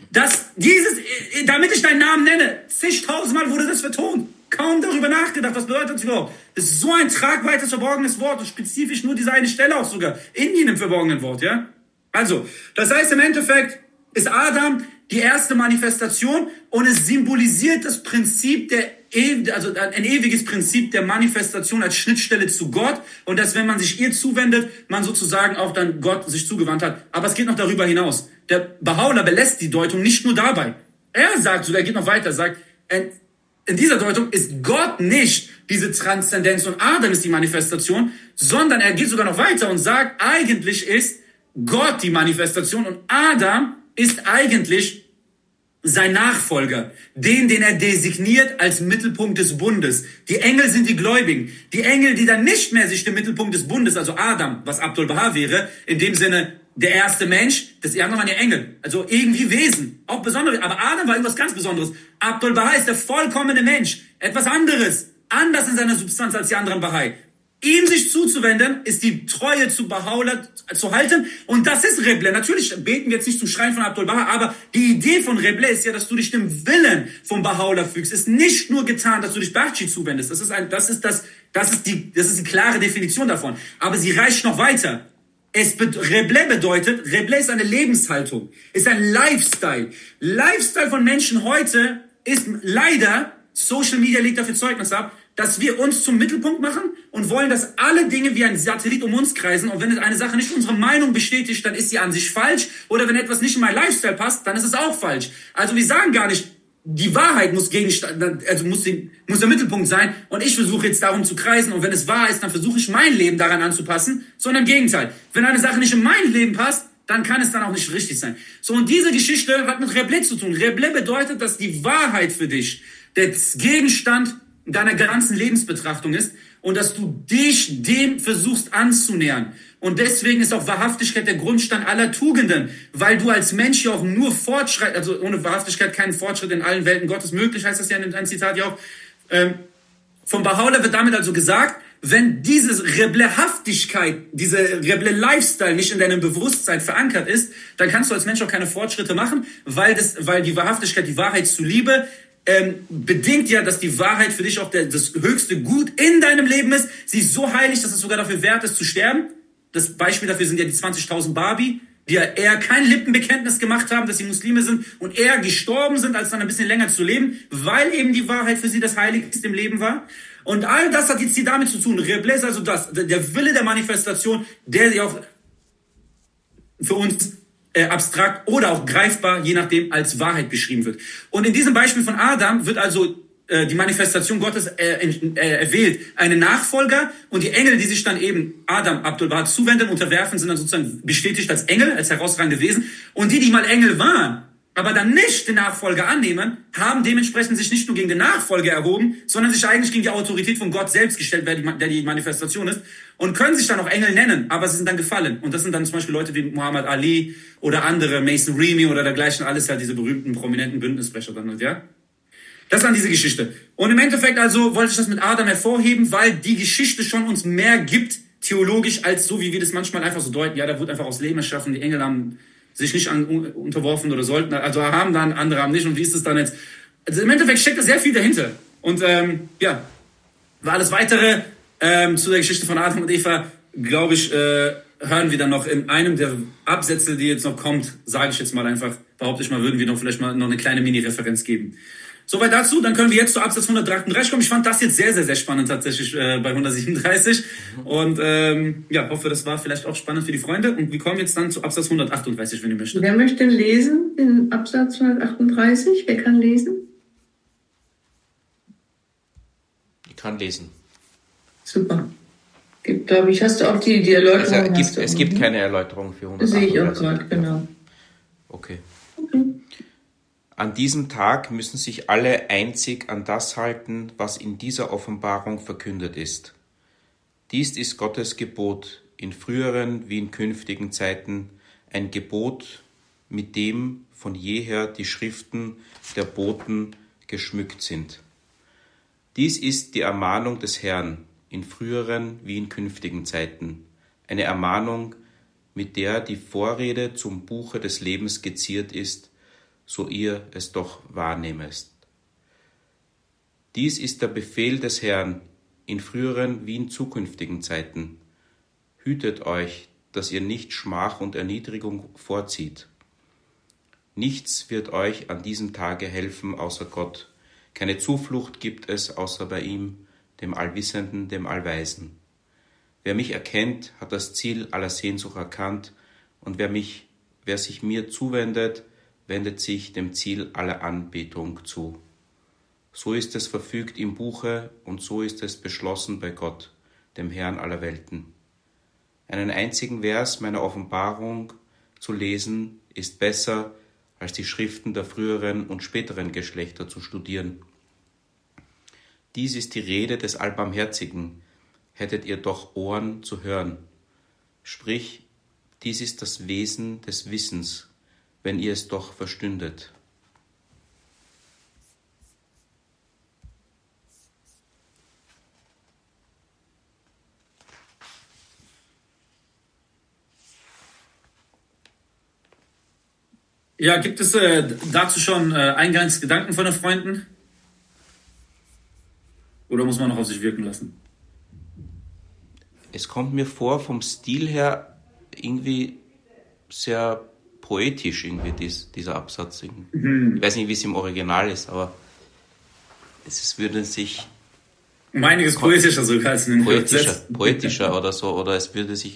Damit ich deinen Namen nenne, zigtausendmal wurde das vertont. Kaum darüber nachgedacht, was bedeutet das überhaupt? Das ist so ein tragweites, verborgenes Wort und spezifisch nur diese eine Stelle auch sogar in jenem verborgenen Wort, ja? Also, das heißt im Endeffekt ist Adam die erste Manifestation und es symbolisiert das Prinzip also ein ewiges Prinzip der Manifestation als Schnittstelle zu Gott und dass, wenn man sich ihr zuwendet, man sozusagen auch dann Gott sich zugewandt hat. Aber es geht noch darüber hinaus. Der Baha'u'llah belässt die Deutung nicht nur dabei. Er sagt sogar, er geht noch weiter, sagt, in dieser Deutung ist Gott nicht diese Transzendenz und Adam ist die Manifestation, sondern er geht sogar noch weiter und sagt, eigentlich ist Gott die Manifestation und Adam ist eigentlich sein Nachfolger, den er designiert als Mittelpunkt des Bundes. Die Engel sind die Gläubigen. Die Engel, die dann nicht mehr sich dem Mittelpunkt des Bundes, also Adam, was Abdul Baha wäre, in dem Sinne der erste Mensch, die anderen waren die Engel. Also irgendwie Wesen, auch besondere. Aber Adam war irgendwas ganz Besonderes. Abdul Baha ist der vollkommene Mensch. Etwas anderes. Anders in seiner Substanz als die anderen Bahai. Ihm sich zuzuwenden, ist die Treue zu Baha'u'llah zu halten. Und das ist Reble. Natürlich beten wir jetzt nicht zum Schrein von Abdul Baha, aber die Idee von Reble ist ja, dass du dich dem Willen von Baha'u'llah fügst. Es ist nicht nur getan, dass du dich Bachchi zuwendest. Das ist die klare Definition davon. Aber sie reicht noch weiter. Reble bedeutet, Reble ist eine Lebenshaltung, ist ein Lifestyle. Lifestyle von Menschen heute ist leider, Social Media legt dafür Zeugnis ab, dass wir uns zum Mittelpunkt machen und wollen, dass alle Dinge wie ein Satellit um uns kreisen. Und wenn eine Sache nicht unsere Meinung bestätigt, dann ist sie an sich falsch. Oder wenn etwas nicht in mein Lifestyle passt, dann ist es auch falsch. Also wir sagen gar nicht, die Wahrheit muss muss der Mittelpunkt sein. Und ich versuche jetzt darum zu kreisen. Und wenn es wahr ist, dann versuche ich mein Leben daran anzupassen. Sondern im Gegenteil. Wenn eine Sache nicht in mein Leben passt, dann kann es dann auch nicht richtig sein. So, und diese Geschichte hat mit Rebleh zu tun. Rebleh bedeutet, dass die Wahrheit für dich der Gegenstand deiner ganzen Lebensbetrachtung ist und dass du dich dem versuchst anzunähern. Und deswegen ist auch Wahrhaftigkeit der Grundstein aller Tugenden, weil du als Mensch ja auch nur Fortschritt, also ohne Wahrhaftigkeit keinen Fortschritt in allen Welten Gottes möglich, heißt das ja in einem Zitat ja auch. Vom Baha'u'llah wird damit also gesagt, wenn diese Reblehhaftigkeit, diese Rebleh-Lifestyle nicht in deinem Bewusstsein verankert ist, dann kannst du als Mensch auch keine Fortschritte machen, weil die Wahrhaftigkeit, die Wahrheit zuliebe, bedingt ja, dass die Wahrheit für dich auch das höchste Gut in deinem Leben ist. Sie ist so heilig, dass es sogar dafür wert ist zu sterben. Das Beispiel dafür sind ja die 20.000 Barbie, die ja eher kein Lippenbekenntnis gemacht haben, dass sie Muslime sind und eher gestorben sind, als dann ein bisschen länger zu leben, weil eben die Wahrheit für sie das Heiligste im Leben war. Und all das hat jetzt hier damit zu tun. Rebleh ist also der Wille der Manifestation, der ja auch für uns abstrakt oder auch greifbar, je nachdem, als Wahrheit beschrieben wird. Und in diesem Beispiel von Adam wird also die Manifestation Gottes erwählt, eine Nachfolger, und die Engel, die sich dann eben Adam Abdul-Bahar zuwenden, unterwerfen, sind dann sozusagen bestätigt als Engel, als herausragende Wesen. Und die mal Engel waren, aber dann nicht den Nachfolger annehmen, haben dementsprechend sich nicht nur gegen den Nachfolger erhoben, sondern sich eigentlich gegen die Autorität von Gott selbst gestellt, der die Manifestation ist, und können sich dann auch Engel nennen, aber sie sind dann gefallen. Und das sind dann zum Beispiel Leute wie Muhammad Ali oder andere, Mason Remy oder dergleichen, alles halt diese berühmten, prominenten Bündnisbrecher dann, ja? Das ist dann diese Geschichte. Und im Endeffekt also wollte ich das mit Adam hervorheben, weil die Geschichte schon uns mehr gibt, theologisch, als so, wie wir das manchmal einfach so deuten. Ja, da wird einfach aus Leben erschaffen, die Engel haben sich nicht unterworfen oder sollten, also haben dann, andere haben nicht. Und wie ist das dann jetzt? Also im Endeffekt steckt da sehr viel dahinter. Und ja, war alles Weitere zu der Geschichte von Adam und Eva, glaube ich, hören wir dann noch in einem der Absätze, die jetzt noch kommt, sage ich jetzt mal einfach, behaupte ich mal, würden wir noch vielleicht mal noch eine kleine Mini-Referenz geben. Soweit dazu, dann können wir jetzt zu Absatz 138 kommen. Ich fand das jetzt sehr, sehr, sehr spannend tatsächlich bei 137 und ja, hoffe, das war vielleicht auch spannend für die Freunde, und wir kommen jetzt dann zu Absatz 138, wenn ihr möchtet. Wer möchte lesen, den Absatz 138? Wer kann lesen? Ich kann lesen. Super. Glaube ich, hast du auch die Erläuterung? Also, es gibt keine Erläuterung für 138. Sehe ich auch gerade, genau. Okay. An diesem Tag müssen sich alle einzig an das halten, was in dieser Offenbarung verkündet ist. Dies ist Gottes Gebot, in früheren wie in künftigen Zeiten, ein Gebot, mit dem von jeher die Schriften der Boten geschmückt sind. Dies ist die Ermahnung des Herrn, in früheren wie in künftigen Zeiten, eine Ermahnung, mit der die Vorrede zum Buche des Lebens geziert ist, so ihr es doch wahrnehmest. Dies ist der Befehl des Herrn in früheren wie in zukünftigen Zeiten. Hütet euch, dass ihr nicht Schmach und Erniedrigung vorzieht. Nichts wird euch an diesem Tage helfen außer Gott. Keine Zuflucht gibt es außer bei ihm, dem Allwissenden, dem Allweisen. Wer mich erkennt, hat das Ziel aller Sehnsucht erkannt, und wer sich mir zuwendet, wendet sich dem Ziel aller Anbetung zu. So ist es verfügt im Buche und so ist es beschlossen bei Gott, dem Herrn aller Welten. Einen einzigen Vers meiner Offenbarung zu lesen, ist besser, als die Schriften der früheren und späteren Geschlechter zu studieren. Dies ist die Rede des Allbarmherzigen, hättet ihr doch Ohren zu hören. Sprich, dies ist das Wesen des Wissens, wenn ihr es doch verstündet. Ja, gibt es dazu schon Eingangsgedanken von den Freunden? Oder muss man noch auf sich wirken lassen? Es kommt mir vor, vom Stil her irgendwie sehr poetisch, irgendwie dieser Absatz. Ich weiß nicht, wie es im Original ist, aber würde sich Einiges poetischer sogar als ein poetischer oder so, oder es würde sich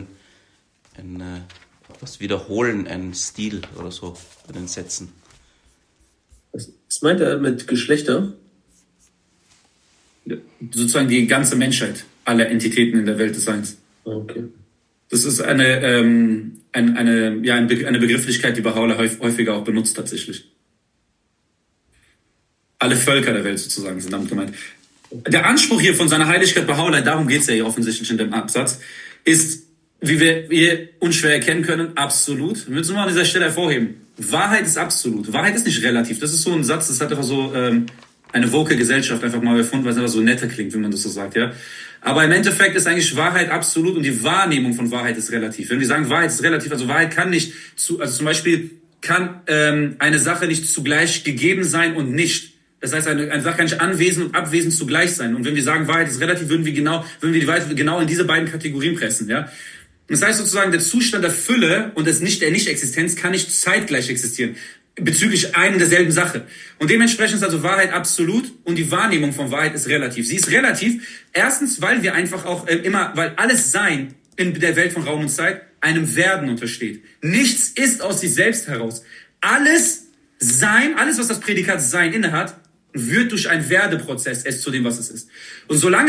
was wiederholen, ein Stil oder so bei den Sätzen. Was meint er mit Geschlechter? Sozusagen die ganze Menschheit, alle Entitäten in der Welt des Seins. Okay. Das ist eine Begrifflichkeit, die Baha'u'llah häufiger auch benutzt tatsächlich. Alle Völker der Welt sozusagen sind damit gemeint. Der Anspruch hier von seiner Heiligkeit Baha'u'llah, darum geht es ja hier offensichtlich in dem Absatz, ist, wie wir unschwer erkennen können, absolut. Wir müssen mal an dieser Stelle hervorheben. Wahrheit ist absolut. Wahrheit ist nicht relativ. Das ist so ein Satz, das hat einfach so eine woke Gesellschaft einfach mal erfunden, weil es einfach so netter klingt, wenn man das so sagt, ja. Aber im Endeffekt ist eigentlich Wahrheit absolut und die Wahrnehmung von Wahrheit ist relativ. Wenn wir sagen, Wahrheit ist relativ, also Wahrheit kann nicht, also zum Beispiel kann eine Sache nicht zugleich gegeben sein und nicht. Das heißt, eine Sache kann nicht anwesend und abwesend zugleich sein. Und wenn wir sagen, Wahrheit ist relativ, würden wir die Wahrheit genau in diese beiden Kategorien pressen, ja. Das heißt sozusagen, der Zustand der Fülle und der Nicht-Existenz kann nicht zeitgleich existieren. Bezüglich einer derselben Sache. Und dementsprechend ist also Wahrheit absolut und die Wahrnehmung von Wahrheit ist relativ. Sie ist relativ, erstens, weil wir einfach auch weil alles Sein in der Welt von Raum und Zeit einem Werden untersteht. Nichts ist aus sich selbst heraus. Alles Sein, alles, was das Prädikat Sein innehat, wird durch einen Werdeprozess erst zu dem, was es ist. Und sofern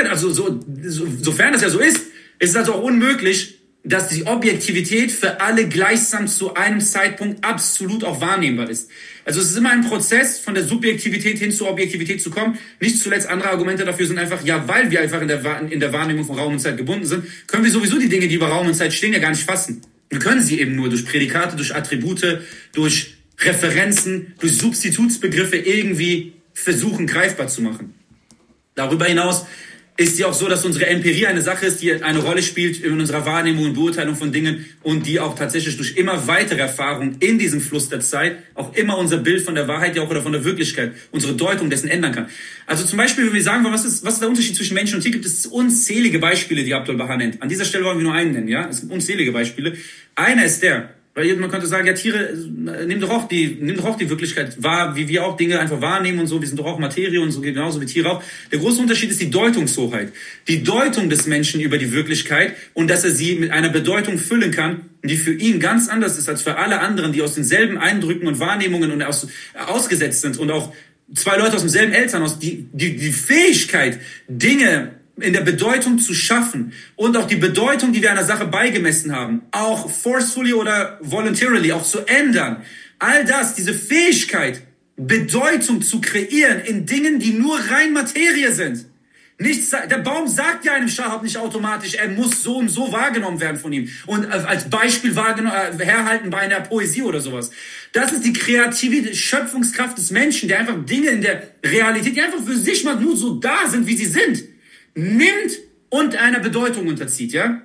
das ja so ist, ist es also auch unmöglich, dass die Objektivität für alle gleichsam zu einem Zeitpunkt absolut auch wahrnehmbar ist. Also es ist immer ein Prozess, von der Subjektivität hin zur Objektivität zu kommen. Nicht zuletzt andere Argumente dafür sind einfach, ja, weil wir einfach in der Wahrnehmung von Raum und Zeit gebunden sind, können wir sowieso die Dinge, die über Raum und Zeit stehen, ja gar nicht fassen. Wir können sie eben nur durch Prädikate, durch Attribute, durch Referenzen, durch Substitutsbegriffe irgendwie versuchen, greifbar zu machen. Darüber hinaus ist ja auch so, dass unsere Empirie eine Sache ist, die eine Rolle spielt in unserer Wahrnehmung und Beurteilung von Dingen und die auch tatsächlich durch immer weitere Erfahrungen in diesem Fluss der Zeit auch immer unser Bild von der Wahrheit ja auch oder von der Wirklichkeit, unsere Deutung dessen ändern kann. Also zum Beispiel, wenn wir sagen, was ist der Unterschied zwischen Mensch und Tier, gibt es unzählige Beispiele, die Abdul Baha nennt. An dieser Stelle wollen wir nur einen nennen, ja? Es gibt unzählige Beispiele. Einer ist weil man könnte sagen, ja, Tiere nehmen doch auch die Wirklichkeit wahr, wie wir auch Dinge einfach wahrnehmen und so. Wir sind doch auch Materie und so, genauso wie Tiere auch. Der große Unterschied ist die Deutungshoheit. Die Deutung des Menschen über die Wirklichkeit und dass er sie mit einer Bedeutung füllen kann, die für ihn ganz anders ist als für alle anderen, die aus denselben Eindrücken und Wahrnehmungen und ausgesetzt sind und auch zwei Leute aus demselben Elternhaus, die Fähigkeit, Dinge in der Bedeutung zu schaffen und auch die Bedeutung, die wir einer Sache beigemessen haben, auch forcefully oder voluntarily auch zu ändern. All das, diese Fähigkeit, Bedeutung zu kreieren in Dingen, die nur rein Materie sind. Der Baum sagt ja einem Schahab nicht automatisch, er muss so und so wahrgenommen werden von ihm und als Beispiel herhalten bei einer Poesie oder sowas. Das ist die kreative Schöpfungskraft des Menschen, der einfach Dinge in der Realität, die einfach für sich mal nur so da sind, wie sie sind, nimmt und einer Bedeutung unterzieht, ja?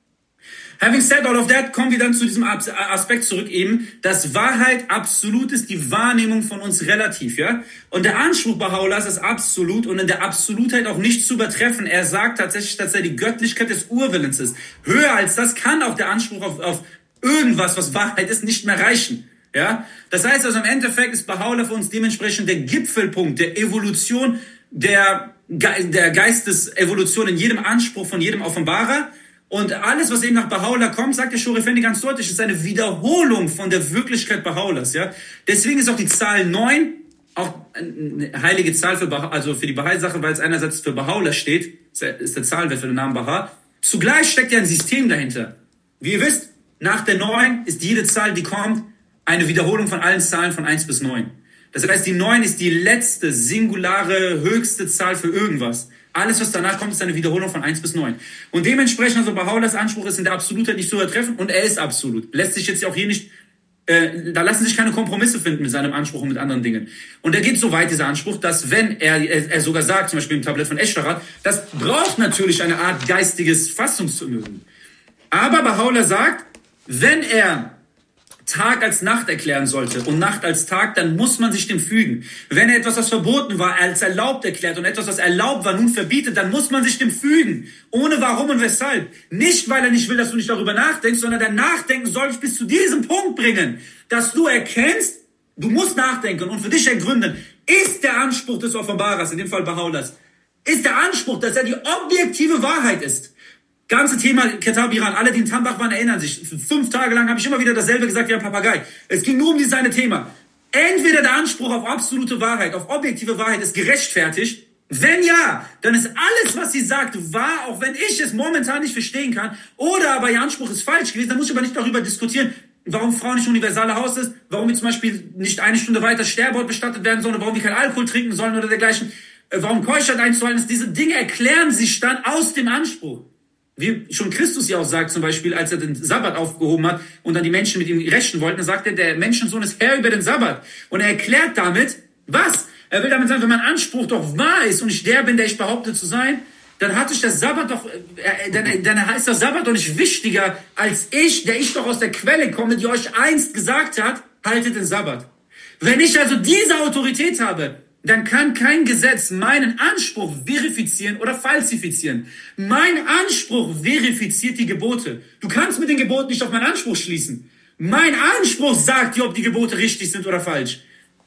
Having said all of that, kommen wir dann zu diesem Aspekt zurück eben, dass Wahrheit absolut ist, die Wahrnehmung von uns relativ, ja? Und der Anspruch Baha'u'llahs ist absolut und in der Absolutheit auch nicht zu übertreffen. Er sagt tatsächlich, dass er die Göttlichkeit des Urwillens ist. Höher als das kann auch der Anspruch auf irgendwas, was Wahrheit ist, nicht mehr reichen. Ja? Das heißt also im Endeffekt ist Baha'u'llah für uns dementsprechend der Gipfelpunkt der Evolution, der Geistesevolution in jedem Anspruch von jedem Offenbarer. Und alles, was eben nach Baha'u'llah kommt, sagt der Shor Effendi ganz deutlich, ist eine Wiederholung von der Wirklichkeit Baha'u'llahs. Ja? Deswegen ist auch die Zahl 9 auch eine heilige Zahl für die Bahai-Sache, weil es einerseits für Baha'u'llah steht, ist der Zahlwert für den Namen Baha. Zugleich steckt ja ein System dahinter. Wie ihr wisst, nach der 9 ist jede Zahl, die kommt, eine Wiederholung von allen Zahlen von 1 bis 9. Das heißt, die 9 ist die letzte, singulare, höchste Zahl für irgendwas. Alles, was danach kommt, ist eine Wiederholung von 1 bis 9. Und dementsprechend, also Baha'u'llahs Anspruch ist in der Absolutheit nicht zu übertreffen und er ist absolut. Lässt sich jetzt auch hier nicht, da lassen sich keine Kompromisse finden mit seinem Anspruch und mit anderen Dingen. Und er geht so weit, dieser Anspruch, dass wenn er sogar sagt, zum Beispiel im Tablett von Eshtarat, das braucht natürlich eine Art geistiges Fassungsvermögen. Aber Baha'u'llah sagt, wenn er Tag als Nacht erklären sollte und Nacht als Tag, dann muss man sich dem fügen. Wenn er etwas, was verboten war, als erlaubt erklärt und etwas, was erlaubt war, nun verbietet, dann muss man sich dem fügen. Ohne warum und weshalb. Nicht, weil er nicht will, dass du nicht darüber nachdenkst, sondern dein Nachdenken soll dich bis zu diesem Punkt bringen, dass du erkennst, du musst nachdenken und für dich ergründen, ist der Anspruch des Offenbarers, in dem Fall Baha'u'llahs, ist der Anspruch, dass er die objektive Wahrheit ist. Ganze Thema Ketab Iran, alle, die in Tambach waren, erinnern sich. 5 Tage lang habe ich immer wieder dasselbe gesagt wie ein Papagei. Es ging nur um dieses eine Thema. Entweder der Anspruch auf absolute Wahrheit, auf objektive Wahrheit ist gerechtfertigt. Wenn ja, dann ist alles, was sie sagt, wahr, auch wenn ich es momentan nicht verstehen kann. Oder aber ihr Anspruch ist falsch gewesen. Dann muss ich aber nicht darüber diskutieren, warum Frauen nicht universale Haus ist, warum wir zum Beispiel nicht 1 Stunde weiter Sterbehort bestattet werden sollen, warum wir keinen Alkohol trinken sollen oder dergleichen, warum Keuschheit einzuhalten ist. Diese Dinge erklären sich dann aus dem Anspruch. Wie schon Christus ja auch sagt, zum Beispiel, als er den Sabbat aufgehoben hat und dann die Menschen mit ihm rächen wollten, dann sagt er, der Menschensohn ist Herr über den Sabbat. Und er erklärt damit, was? Er will damit sagen, wenn mein Anspruch doch wahr ist und ich der bin, der ich behaupte zu sein, dann hat sich das Sabbat doch, dann ist das Sabbat doch nicht wichtiger als ich, der ich doch aus der Quelle komme, die euch einst gesagt hat, haltet den Sabbat. Wenn ich also diese Autorität habe, dann kann kein Gesetz meinen Anspruch verifizieren oder falsifizieren. Mein Anspruch verifiziert die Gebote. Du kannst mit den Geboten nicht auf meinen Anspruch schließen. Mein Anspruch sagt dir, ob die Gebote richtig sind oder falsch.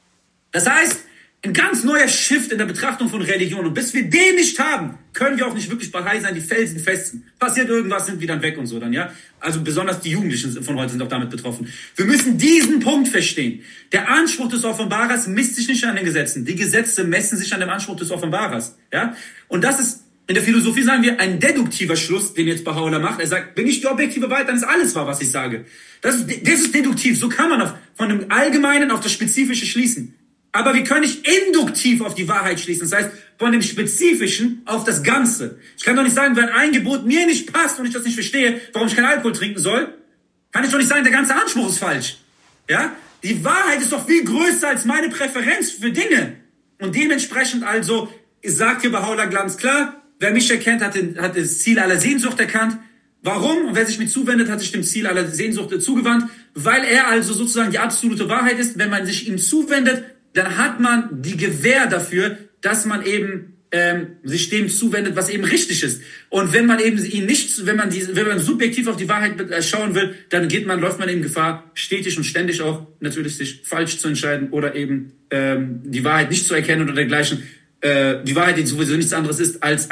Das heißt, ein ganz neuer Shift in der Betrachtung von Religion. Und bis wir den nicht haben, können wir auch nicht wirklich Bahai sein, die Felsen festen. Passiert irgendwas, sind wir dann weg und so dann, ja? Also besonders die Jugendlichen von heute sind auch damit betroffen. Wir müssen diesen Punkt verstehen. Der Anspruch des Offenbarers misst sich nicht an den Gesetzen. Die Gesetze messen sich an dem Anspruch des Offenbarers, ja? Und das ist, in der Philosophie sagen wir, ein deduktiver Schluss, den jetzt Baha'u'llah macht. Er sagt, wenn ich die objektive Wahrheit, dann ist alles wahr, was ich sage. Das ist deduktiv. So kann man von dem Allgemeinen auf das Spezifische schließen. Aber wir können nicht induktiv auf die Wahrheit schließen. Das heißt, von dem Spezifischen auf das Ganze. Ich kann doch nicht sagen, wenn ein Gebot mir nicht passt und ich das nicht verstehe, warum ich keinen Alkohol trinken soll, kann ich doch nicht sagen, der ganze Anspruch ist falsch. Ja? Die Wahrheit ist doch viel größer als meine Präferenz für Dinge. Und dementsprechend also sagt hier Baha'u'llah ganz klar, wer mich erkennt, hat das Ziel aller Sehnsucht erkannt. Warum? Und wer sich mir zuwendet, hat sich dem Ziel aller Sehnsucht zugewandt. Weil er also sozusagen die absolute Wahrheit ist. Wenn man sich ihm zuwendet, dann hat man die Gewähr dafür, dass man eben sich dem zuwendet, was eben richtig ist. Und wenn man eben ihn nicht, wenn man subjektiv auf die Wahrheit schauen will, dann läuft man eben Gefahr, stetig und ständig auch natürlich sich falsch zu entscheiden oder eben die Wahrheit nicht zu erkennen oder dergleichen. Die Wahrheit, die sowieso nichts anderes ist als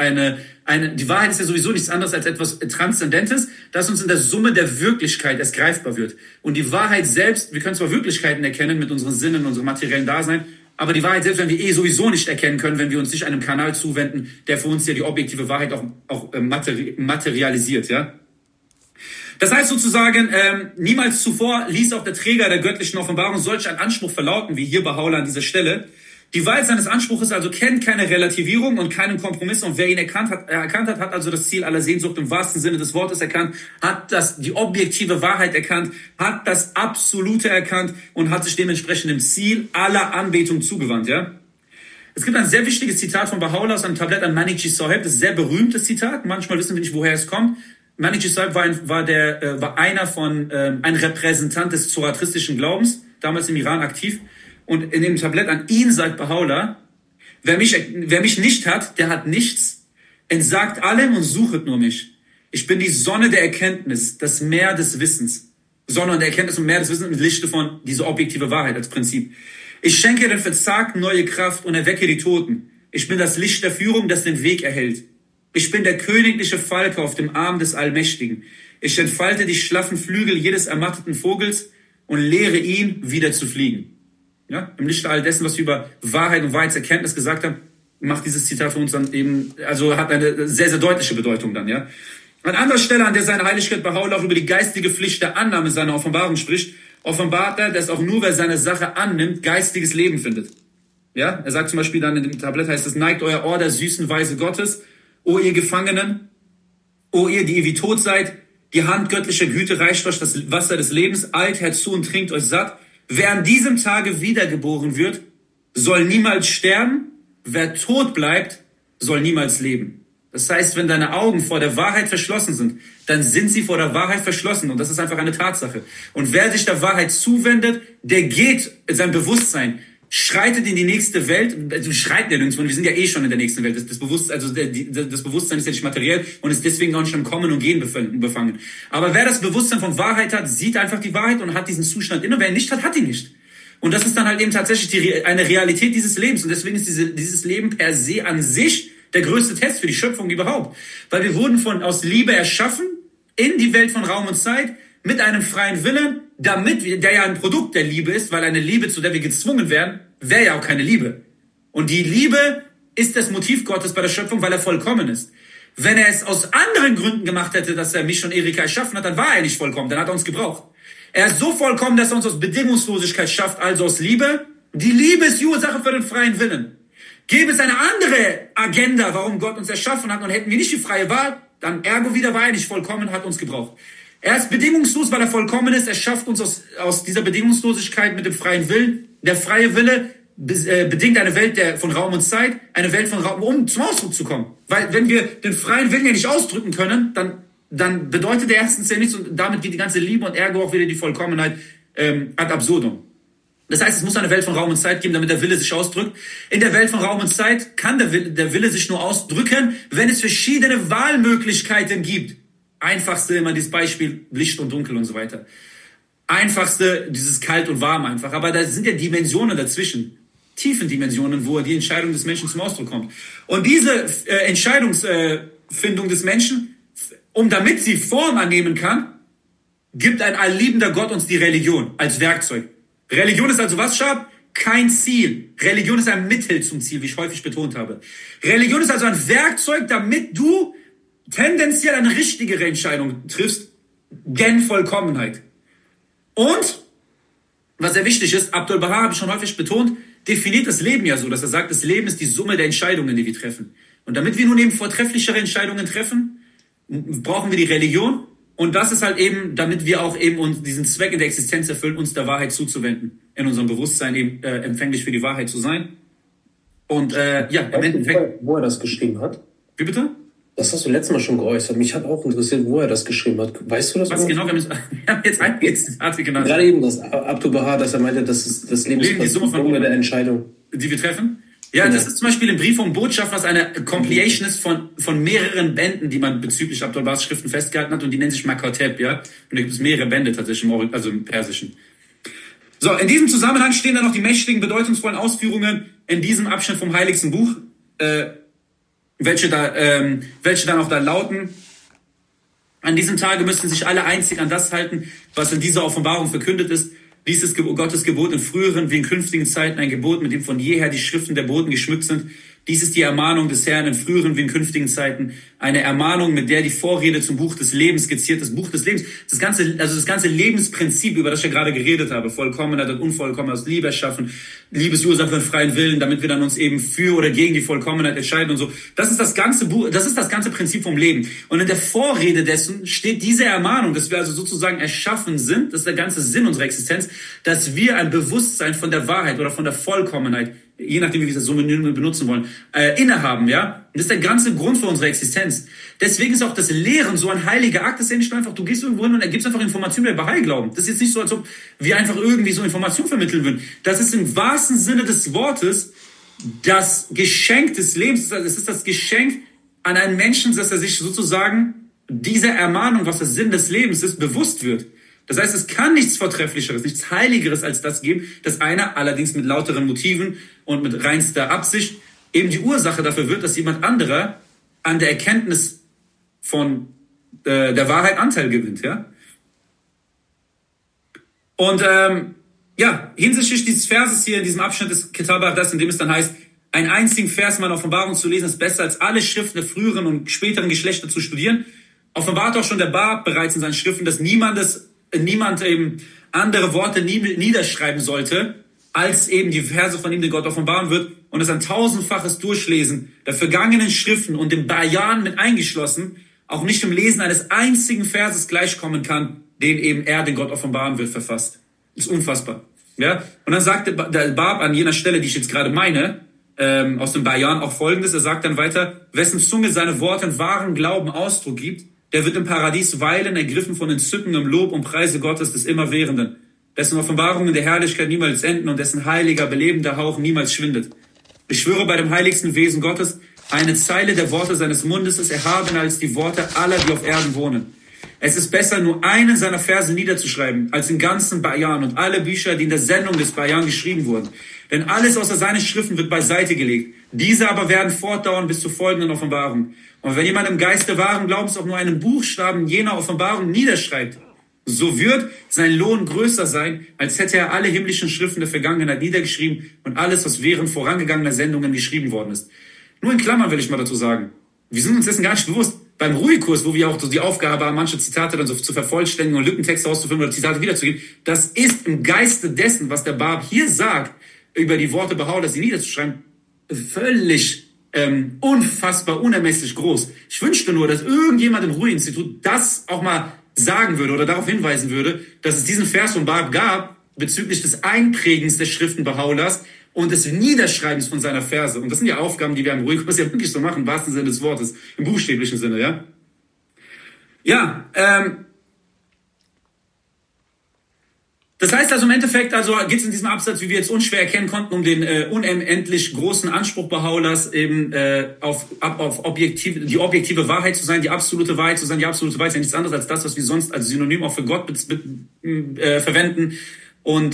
die Wahrheit ist ja sowieso nichts anderes als etwas Transzendentes, das uns in der Summe der Wirklichkeit erst greifbar wird. Und die Wahrheit selbst, wir können zwar Wirklichkeiten erkennen mit unseren Sinnen, unserem materiellen Dasein, aber die Wahrheit selbst werden wir sowieso nicht erkennen können, wenn wir uns nicht einem Kanal zuwenden, der für uns ja die objektive Wahrheit auch materialisiert, ja. Das heißt sozusagen, niemals zuvor ließ auch der Träger der göttlichen Offenbarung solch einen Anspruch verlauten, wie hier Baha'u'llah an dieser Stelle. Die Wahrheit seines Anspruches also kennt keine Relativierung und keinen Kompromiss. Und wer ihn erkannt hat, hat also das Ziel aller Sehnsucht im wahrsten Sinne des Wortes erkannt, hat die objektive Wahrheit erkannt, hat das Absolute erkannt und hat sich dementsprechend dem Ziel aller Anbetung zugewandt, ja. Es gibt ein sehr wichtiges Zitat von Baha'u'llah aus einem Tablett an Maniki Sahib. Das ist ein sehr berühmtes Zitat. Manchmal wissen wir nicht, woher es kommt. Maniki Sahib war ein Repräsentant des zoroastristischen Glaubens, damals im Iran aktiv. Und in dem Tablett an ihn sagt Baha'u'llah, wer mich nicht hat, der hat nichts. Entsagt allem und suchet nur mich. Ich bin die Sonne der Erkenntnis, das Meer des Wissens. Sonne der Erkenntnis und Meer des Wissens und Lichte von dieser objektive Wahrheit als Prinzip. Ich schenke den Verzagten neue Kraft und erwecke die Toten. Ich bin das Licht der Führung, das den Weg erhält. Ich bin der königliche Falke auf dem Arm des Allmächtigen. Ich entfalte die schlaffen Flügel jedes ermatteten Vogels und lehre ihn, wieder zu fliegen. Ja, im Lichte all dessen, was wir über Wahrheit und Wahrheitserkenntnis gesagt haben, macht dieses Zitat für uns dann eben, also hat eine sehr, sehr deutliche Bedeutung dann, ja. An anderer Stelle, an der seine Heiligkeit Baha'u'llah auch über die geistige Pflicht der Annahme seiner Offenbarung spricht, offenbart er, dass auch nur wer seine Sache annimmt, geistiges Leben findet. Ja, er sagt zum Beispiel dann in dem Tablett, heißt es, neigt euer Ohr der süßen Weise Gottes, o ihr Gefangenen, o ihr, die ihr wie tot seid, die Hand göttlicher Güte reicht euch das Wasser des Lebens, eilt herzu und trinkt euch satt. Wer an diesem Tage wiedergeboren wird, soll niemals sterben. Wer tot bleibt, soll niemals leben. Das heißt, wenn deine Augen vor der Wahrheit verschlossen sind, dann sind sie vor der Wahrheit verschlossen. Und das ist einfach eine Tatsache. Und wer sich der Wahrheit zuwendet, der geht in sein Bewusstsein, schreitet in die nächste Welt. Also schreiten ja nirgendwo, wir sind ja schon in der nächsten Welt. Das Bewusstsein ist ja nicht materiell und ist deswegen auch nicht am Kommen und Gehen befangen. Aber wer das Bewusstsein von Wahrheit hat, sieht einfach die Wahrheit und hat diesen Zustand inne. Wer ihn nicht hat, hat ihn nicht. Und das ist dann halt eben tatsächlich eine Realität dieses Lebens. Und deswegen ist dieses Leben per se an sich der größte Test für die Schöpfung überhaupt. Weil wir wurden aus Liebe erschaffen, in die Welt von Raum und Zeit, mit einem freien Willen, der ja ein Produkt der Liebe ist, weil eine Liebe, zu der wir gezwungen werden, wäre ja auch keine Liebe. Und die Liebe ist das Motiv Gottes bei der Schöpfung, weil er vollkommen ist. Wenn er es aus anderen Gründen gemacht hätte, dass er mich und Erika erschaffen hat, dann war er nicht vollkommen, dann hat er uns gebraucht. Er ist so vollkommen, dass er uns aus Bedingungslosigkeit schafft, also aus Liebe. Die Liebe ist die Ursache für den freien Willen. Gäbe es eine andere Agenda, warum Gott uns erschaffen hat, und hätten wir nicht die freie Wahl, dann ergo wieder war er nicht vollkommen, hat uns gebraucht. Er ist bedingungslos, weil er vollkommen ist. Er schafft uns aus dieser Bedingungslosigkeit mit dem freien Willen. Der freie Wille bedingt eine Welt von Raum und Zeit, eine Welt von Raum, um zum Ausdruck zu kommen. Weil wenn wir den freien Willen ja nicht ausdrücken können, dann bedeutet er erstens ja nichts, und damit geht die ganze Liebe und ergo auch wieder die Vollkommenheit ad absurdum. Das heißt, es muss eine Welt von Raum und Zeit geben, damit der Wille sich ausdrückt. In der Welt von Raum und Zeit kann der Wille sich nur ausdrücken, wenn es verschiedene Wahlmöglichkeiten gibt. Einfachste immer dieses Beispiel Licht und Dunkel und so weiter. Einfachste dieses Kalt und Warm einfach. Aber da sind ja Dimensionen dazwischen. Tiefendimensionen, wo die Entscheidung des Menschen zum Ausdruck kommt. Und diese Entscheidungsfindung des Menschen, damit sie Form annehmen kann, gibt ein allliebender Gott uns die Religion als Werkzeug. Religion ist also was, Schab? Kein Ziel. Religion ist ein Mittel zum Ziel, wie ich häufig betont habe. Religion ist also ein Werkzeug, damit du tendenziell eine richtigere Entscheidung triffst, gen Vollkommenheit. Und, was sehr wichtig ist, Abdul Baha, habe ich schon häufig betont, definiert das Leben ja so, dass er sagt, das Leben ist die Summe der Entscheidungen, die wir treffen. Und damit wir nun eben vortrefflichere Entscheidungen treffen, brauchen wir die Religion. Und das ist halt eben, damit wir auch eben uns diesen Zweck in der Existenz erfüllen, uns der Wahrheit zuzuwenden. In unserem Bewusstsein eben empfänglich für die Wahrheit zu sein. Und im Endeffekt... Wo er das geschrieben hat? Wie bitte? Das hast du letztes Mal schon geäußert. Mich hat auch interessiert, wo er das geschrieben hat. Weißt du das? Was genau? Wir haben jetzt einige Zitate genannt. Gerade eben das Abdul Baha, dass er meinte, das Leben ist die Summe der Entscheidung, die wir treffen. Ja, das ist zum Beispiel im Brief von Botschaft, was eine Compilation ist von mehreren Bänden, die man bezüglich Abdul Bahas Schriften festgehalten hat, und die nennen sich Makoteb, ja. Und da gibt es mehrere Bände tatsächlich, also im Persischen. So, in diesem Zusammenhang stehen dann noch die mächtigen, bedeutungsvollen Ausführungen in diesem Abschnitt vom heiligsten Buch, welche dann auch da lauten: An diesem Tage müssen sich alle einzig an das halten, was in dieser Offenbarung verkündet ist. Dies ist Gottes Gebot in früheren wie in künftigen Zeiten, ein Gebot, mit dem von jeher die Schriften der Boten geschmückt sind. Dies ist die Ermahnung des Herrn in früheren wie in künftigen Zeiten. Eine Ermahnung, mit der die Vorrede zum Buch des Lebens skizziert. Das Buch des Lebens, das ganze Lebensprinzip, über das ich ja gerade geredet habe. Vollkommenheit und Unvollkommenheit aus Liebe erschaffen. Liebesursache und freien Willen, damit wir dann uns eben für oder gegen die Vollkommenheit entscheiden und so. Das ist das ganze Buch, das ist das ganze Prinzip vom Leben. Und in der Vorrede dessen steht diese Ermahnung, dass wir also sozusagen erschaffen sind, das ist der ganze Sinn unserer Existenz, dass wir ein Bewusstsein von der Wahrheit oder von der Vollkommenheit, je nachdem, wie wir das Synonym benutzen wollen, innehaben, ja. Und das ist der ganze Grund für unsere Existenz. Deswegen ist auch das Lehren so ein heiliger Akt. Das ist ja nicht nur einfach, du gehst irgendwo hin und ergibst einfach Informationen über Bahai glauben. Das ist jetzt nicht so, als ob wir einfach irgendwie so Informationen vermitteln würden. Das ist im wahrsten Sinne des Wortes das Geschenk des Lebens. Es ist das Geschenk an einen Menschen, dass er sich sozusagen dieser Ermahnung, was der Sinn des Lebens ist, bewusst wird. Das heißt, es kann nichts Vortrefflicheres, nichts Heiligeres als das geben, dass einer allerdings mit lauteren Motiven und mit reinster Absicht eben die Ursache dafür wird, dass jemand anderer an der Erkenntnis von der Wahrheit Anteil gewinnt, ja. Und hinsichtlich dieses Verses hier in diesem Abschnitt des Kitab al-Aqdas, in dem es dann heißt, einen einzigen Vers in meiner Offenbarung zu lesen, ist besser als alle Schriften der früheren und späteren Geschlechter zu studieren. Offenbart auch schon der Bab bereits in seinen Schriften, dass niemand eben andere Worte niederschreiben sollte, als eben die Verse von ihm, die Gott offenbaren wird, und es ein tausendfaches Durchlesen der vergangenen Schriften und dem Bayan mit eingeschlossen auch nicht im Lesen eines einzigen Verses gleichkommen kann, den eben den Gott offenbaren wird, verfasst. Das ist unfassbar. Ja? Und dann sagt der Bab an jener Stelle, die ich jetzt gerade meine, aus dem Bayan auch Folgendes: Er sagt dann weiter: Wessen Zunge seine Worte in wahren Glauben Ausdruck gibt, der wird im Paradies weilen, ergriffen von entzückendem Lob und Preise Gottes des Immerwährenden, dessen Offenbarungen der Herrlichkeit niemals enden und dessen heiliger, belebender Hauch niemals schwindet. Ich schwöre bei dem heiligsten Wesen Gottes, eine Zeile der Worte seines Mundes ist erhabener als die Worte aller, die auf Erden wohnen. Es ist besser, nur einen seiner Verse niederzuschreiben, als den ganzen Bayan und alle Bücher, die in der Sendung des Bayan geschrieben wurden. Denn alles außer seinen Schriften wird beiseite gelegt. Diese aber werden fortdauern bis zur folgenden Offenbarung. Und wenn jemand im Geiste wahren Glaubens auch nur einen Buchstaben jener Offenbarung niederschreibt, so wird sein Lohn größer sein, als hätte er alle himmlischen Schriften der Vergangenheit niedergeschrieben und alles, was während vorangegangener Sendungen geschrieben worden ist. Nur in Klammern will ich mal dazu sagen. Wir sind uns dessen gar nicht bewusst. Beim Ruhigkurs, wo wir auch so die Aufgabe haben, manche Zitate dann so zu vervollständigen und Lückentexte auszufinden oder Zitate wiederzugeben, das ist im Geiste dessen, was der Bab hier sagt, über die Worte Baha'u'llah, sie niederzuschreiben, völlig unfassbar, unermesslich groß. Ich wünschte nur, dass irgendjemand im Ruhe-Institut das auch mal sagen würde oder darauf hinweisen würde, dass es diesen Vers von Bab gab, bezüglich des Einprägens der Schriften Baha'u'llahs und des Niederschreibens von seiner Verse. Und das sind ja Aufgaben, die wir im Ruhigkurs ja wirklich so machen, im wahrsten Sinne des Wortes, im buchstäblichen Sinne, ja. Ja, das heißt also im Endeffekt, also geht es in diesem Absatz, wie wir jetzt unschwer erkennen konnten, um den unendlich großen Anspruch Baha'u'llahs eben auf die objektive Wahrheit zu sein, die absolute Wahrheit zu sein. Die absolute Wahrheit ist ja nichts anderes als das, was wir sonst als Synonym auch für Gott verwenden. Und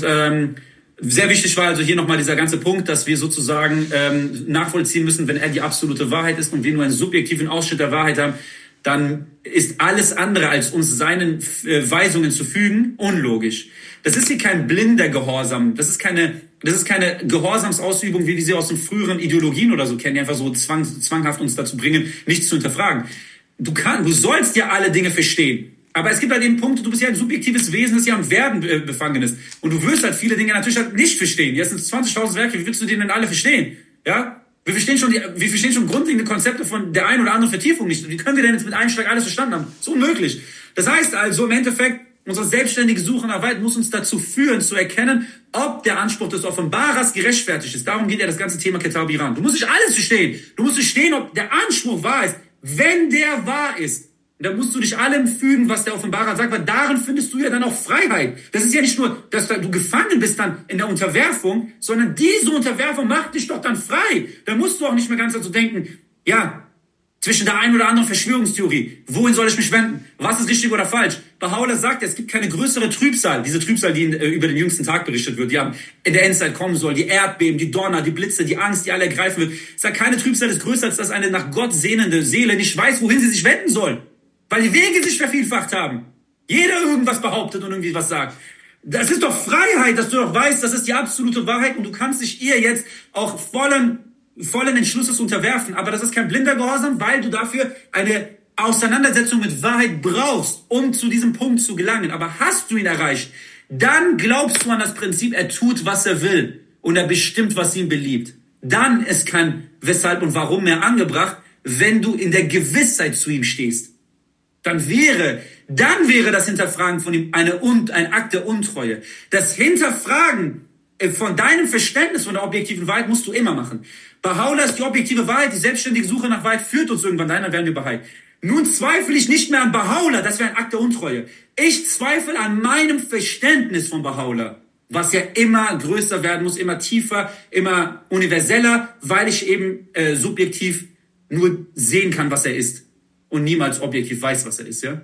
sehr wichtig war also hier nochmal dieser ganze Punkt, dass wir sozusagen nachvollziehen müssen, wenn er die absolute Wahrheit ist und wir nur einen subjektiven Ausschnitt der Wahrheit haben, dann ist alles andere als uns seinen Weisungen zu fügen unlogisch. Das ist hier kein blinder Gehorsam. Das ist keine Gehorsamsausübung, wie wir sie aus den früheren Ideologien oder so kennen, die einfach so zwanghaft uns dazu bringen, nichts zu hinterfragen. Du sollst ja alle Dinge verstehen. Aber es gibt halt eben Punkte, du bist ja ein subjektives Wesen, das ja am Werden befangen ist. Und du wirst halt viele Dinge natürlich halt nicht verstehen. Jetzt sind 20.000 Werke, wie willst du die denn alle verstehen? Ja? Wir verstehen schon grundlegende Konzepte von der einen oder anderen Vertiefung nicht. Wie können wir denn jetzt mit einem Schlag alles verstanden haben? Das ist unmöglich. Das heißt also im Endeffekt, unsere selbstständige Suche nach Wahrheit muss uns dazu führen, zu erkennen, ob der Anspruch des Offenbarers gerechtfertigt ist. Darum geht ja das ganze Thema Kitab Iran. Du musst nicht alles verstehen. Du musst verstehen, ob der Anspruch wahr ist. Wenn der wahr ist, dann musst du dich allem fügen, was der Offenbarer sagt, weil darin findest du ja dann auch Freiheit. Das ist ja nicht nur, dass du gefangen bist dann in der Unterwerfung, sondern diese Unterwerfung macht dich doch dann frei. Da musst du auch nicht mehr ganz dazu denken, ja, zwischen der einen oder anderen Verschwörungstheorie, wohin soll ich mich wenden? Was ist richtig oder falsch? Baha'u'llah sagt, es gibt keine größere Trübsal, diese Trübsal, die über den jüngsten Tag berichtet wird, die in der Endzeit kommen soll, die Erdbeben, die Donner, die Blitze, die Angst, die alle ergreifen wird. Es sagt, keine Trübsal ist größer, als dass eine nach Gott sehnende Seele nicht weiß, wohin sie sich wenden soll. Weil die Wege sich vervielfacht haben. Jeder irgendwas behauptet und irgendwie was sagt. Das ist doch Freiheit, dass du doch weißt, das ist die absolute Wahrheit und du kannst dich ihr jetzt auch vollen Entschlusses unterwerfen. Aber das ist kein blinder Gehorsam, weil du dafür eine Auseinandersetzung mit Wahrheit brauchst, um zu diesem Punkt zu gelangen. Aber hast du ihn erreicht, dann glaubst du an das Prinzip, er tut, was er will und er bestimmt, was ihm beliebt. Dann ist kein Weshalb und Warum mehr angebracht, wenn du in der Gewissheit zu ihm stehst. Dann wäre das Hinterfragen von ihm ein Akt der Untreue. Das Hinterfragen von deinem Verständnis von der objektiven Wahrheit musst du immer machen. Baha'u'llah ist die objektive Wahrheit, die selbstständige Suche nach Wahrheit führt uns irgendwann dahin, dann werden wir Bahai. Nun zweifle ich nicht mehr an Baha'u'llah, das wäre ein Akt der Untreue. Ich zweifle an meinem Verständnis von Baha'u'llah, was ja immer größer werden muss, immer tiefer, immer universeller, weil ich eben subjektiv nur sehen kann, was er ist. Und niemals objektiv weiß, was er ist, ja?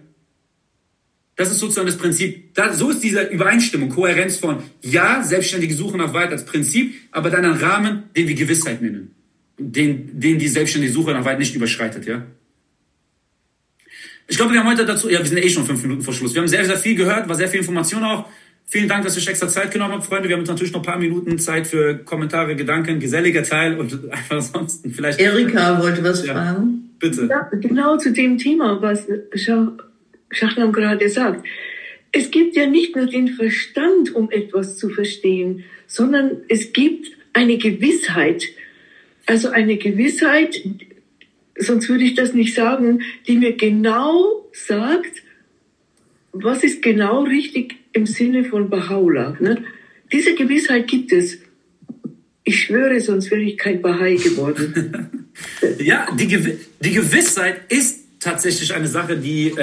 Das ist sozusagen das Prinzip. So ist diese Übereinstimmung, Kohärenz von, ja, selbstständige Suche nach Wahrheit als Prinzip, aber dann ein Rahmen, den wir Gewissheit nennen. Den die selbstständige Suche nach Wahrheit nicht überschreitet, ja? Ich glaube, wir haben heute dazu, ja, wir sind schon 5 Minuten vor Schluss. Wir haben sehr, sehr viel gehört, war sehr viel Information auch. Vielen Dank, dass ihr euch extra Zeit genommen habt, Freunde. Wir haben jetzt natürlich noch ein paar Minuten Zeit für Kommentare, Gedanken, geselliger Teil und einfach sonst vielleicht. Erika wollte was fragen. Bitte. Ja, genau zu dem Thema, was Shahram gerade sagt. Es gibt ja nicht nur den Verstand, um etwas zu verstehen, sondern es gibt eine Gewissheit. Also eine Gewissheit, sonst würde ich das nicht sagen, die mir genau sagt, was ist genau richtig im Sinne von Baha'u'llah. Ne? Diese Gewissheit gibt es. Ich schwöre, sonst wäre ich kein Bahai geworden. Ja, die Gewissheit ist tatsächlich eine Sache, die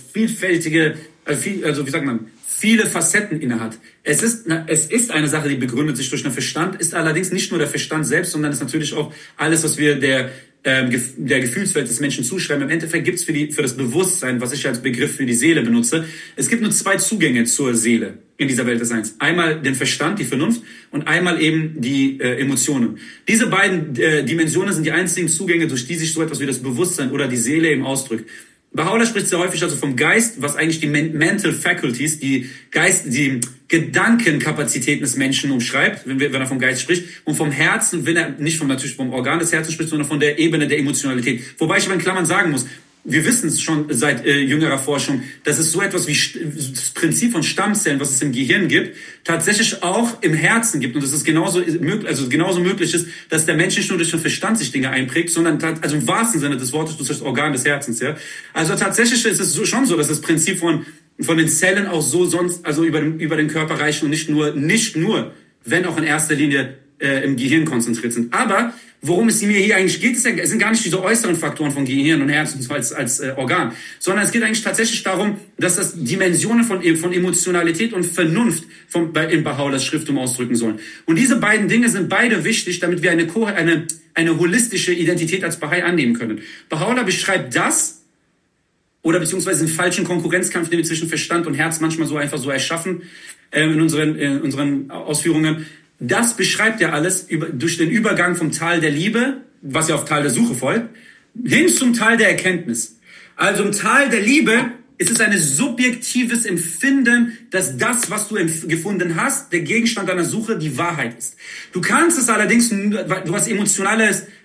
viele Facetten innehat. Es ist eine Sache, die begründet sich durch den Verstand, ist allerdings nicht nur der Verstand selbst, sondern ist natürlich auch alles, was wir der Gefühlswelt des Menschen zuschreiben. Im Endeffekt gibt's für das Bewusstsein, was ich als Begriff für die Seele benutze, es gibt nur 2 Zugänge zur Seele in dieser Welt des Seins. Einmal den Verstand, die Vernunft, und einmal eben die Emotionen. Diese beiden Dimensionen sind die einzigen Zugänge, durch die sich so etwas wie das Bewusstsein oder die Seele eben ausdrückt. Baha'u'llah spricht sehr häufig also vom Geist, was eigentlich die Mental Faculties, die Gedankenkapazitäten des Menschen umschreibt, wenn er vom Geist spricht, und vom Herzen, wenn er nicht natürlich vom Organ des Herzens spricht, sondern von der Ebene der Emotionalität. Wobei ich aber in Klammern sagen muss, wir wissen es schon seit jüngerer Forschung, dass es so etwas wie das Prinzip von Stammzellen, was es im Gehirn gibt, tatsächlich auch im Herzen gibt. Und dass es genauso möglich ist, dass der Mensch nicht nur durch den Verstand sich Dinge einprägt, sondern also im wahrsten Sinne des Wortes durch das Organ des Herzens. Ja? Also tatsächlich ist es schon so, dass das Prinzip von den Zellen auch so sonst also über den Körper reichen und nicht nur, wenn auch in erster Linie im Gehirn konzentriert sind. Aber worum es mir hier eigentlich geht, es sind gar nicht diese äußeren Faktoren von Gehirn und Herz als Organ, sondern es geht eigentlich tatsächlich darum, dass das Dimensionen von Emotionalität und Vernunft in Baha'u'llahs Schrifttum ausdrücken sollen. Und diese beiden Dinge sind beide wichtig, damit wir eine holistische Identität als Bahai annehmen können. Baha'u'llah beschreibt das, oder beziehungsweise einen falschen Konkurrenzkampf, den wir zwischen Verstand und Herz manchmal so einfach so erschaffen, in unseren Ausführungen. Das beschreibt ja alles durch den Übergang vom Tal der Liebe, was ja auf Tal der Suche folgt, hin zum Tal der Erkenntnis. Also im Tal der Liebe ist es ein subjektives Empfinden, dass das, was du gefunden hast, der Gegenstand deiner Suche, die Wahrheit ist. Du kannst es allerdings, du bist emotional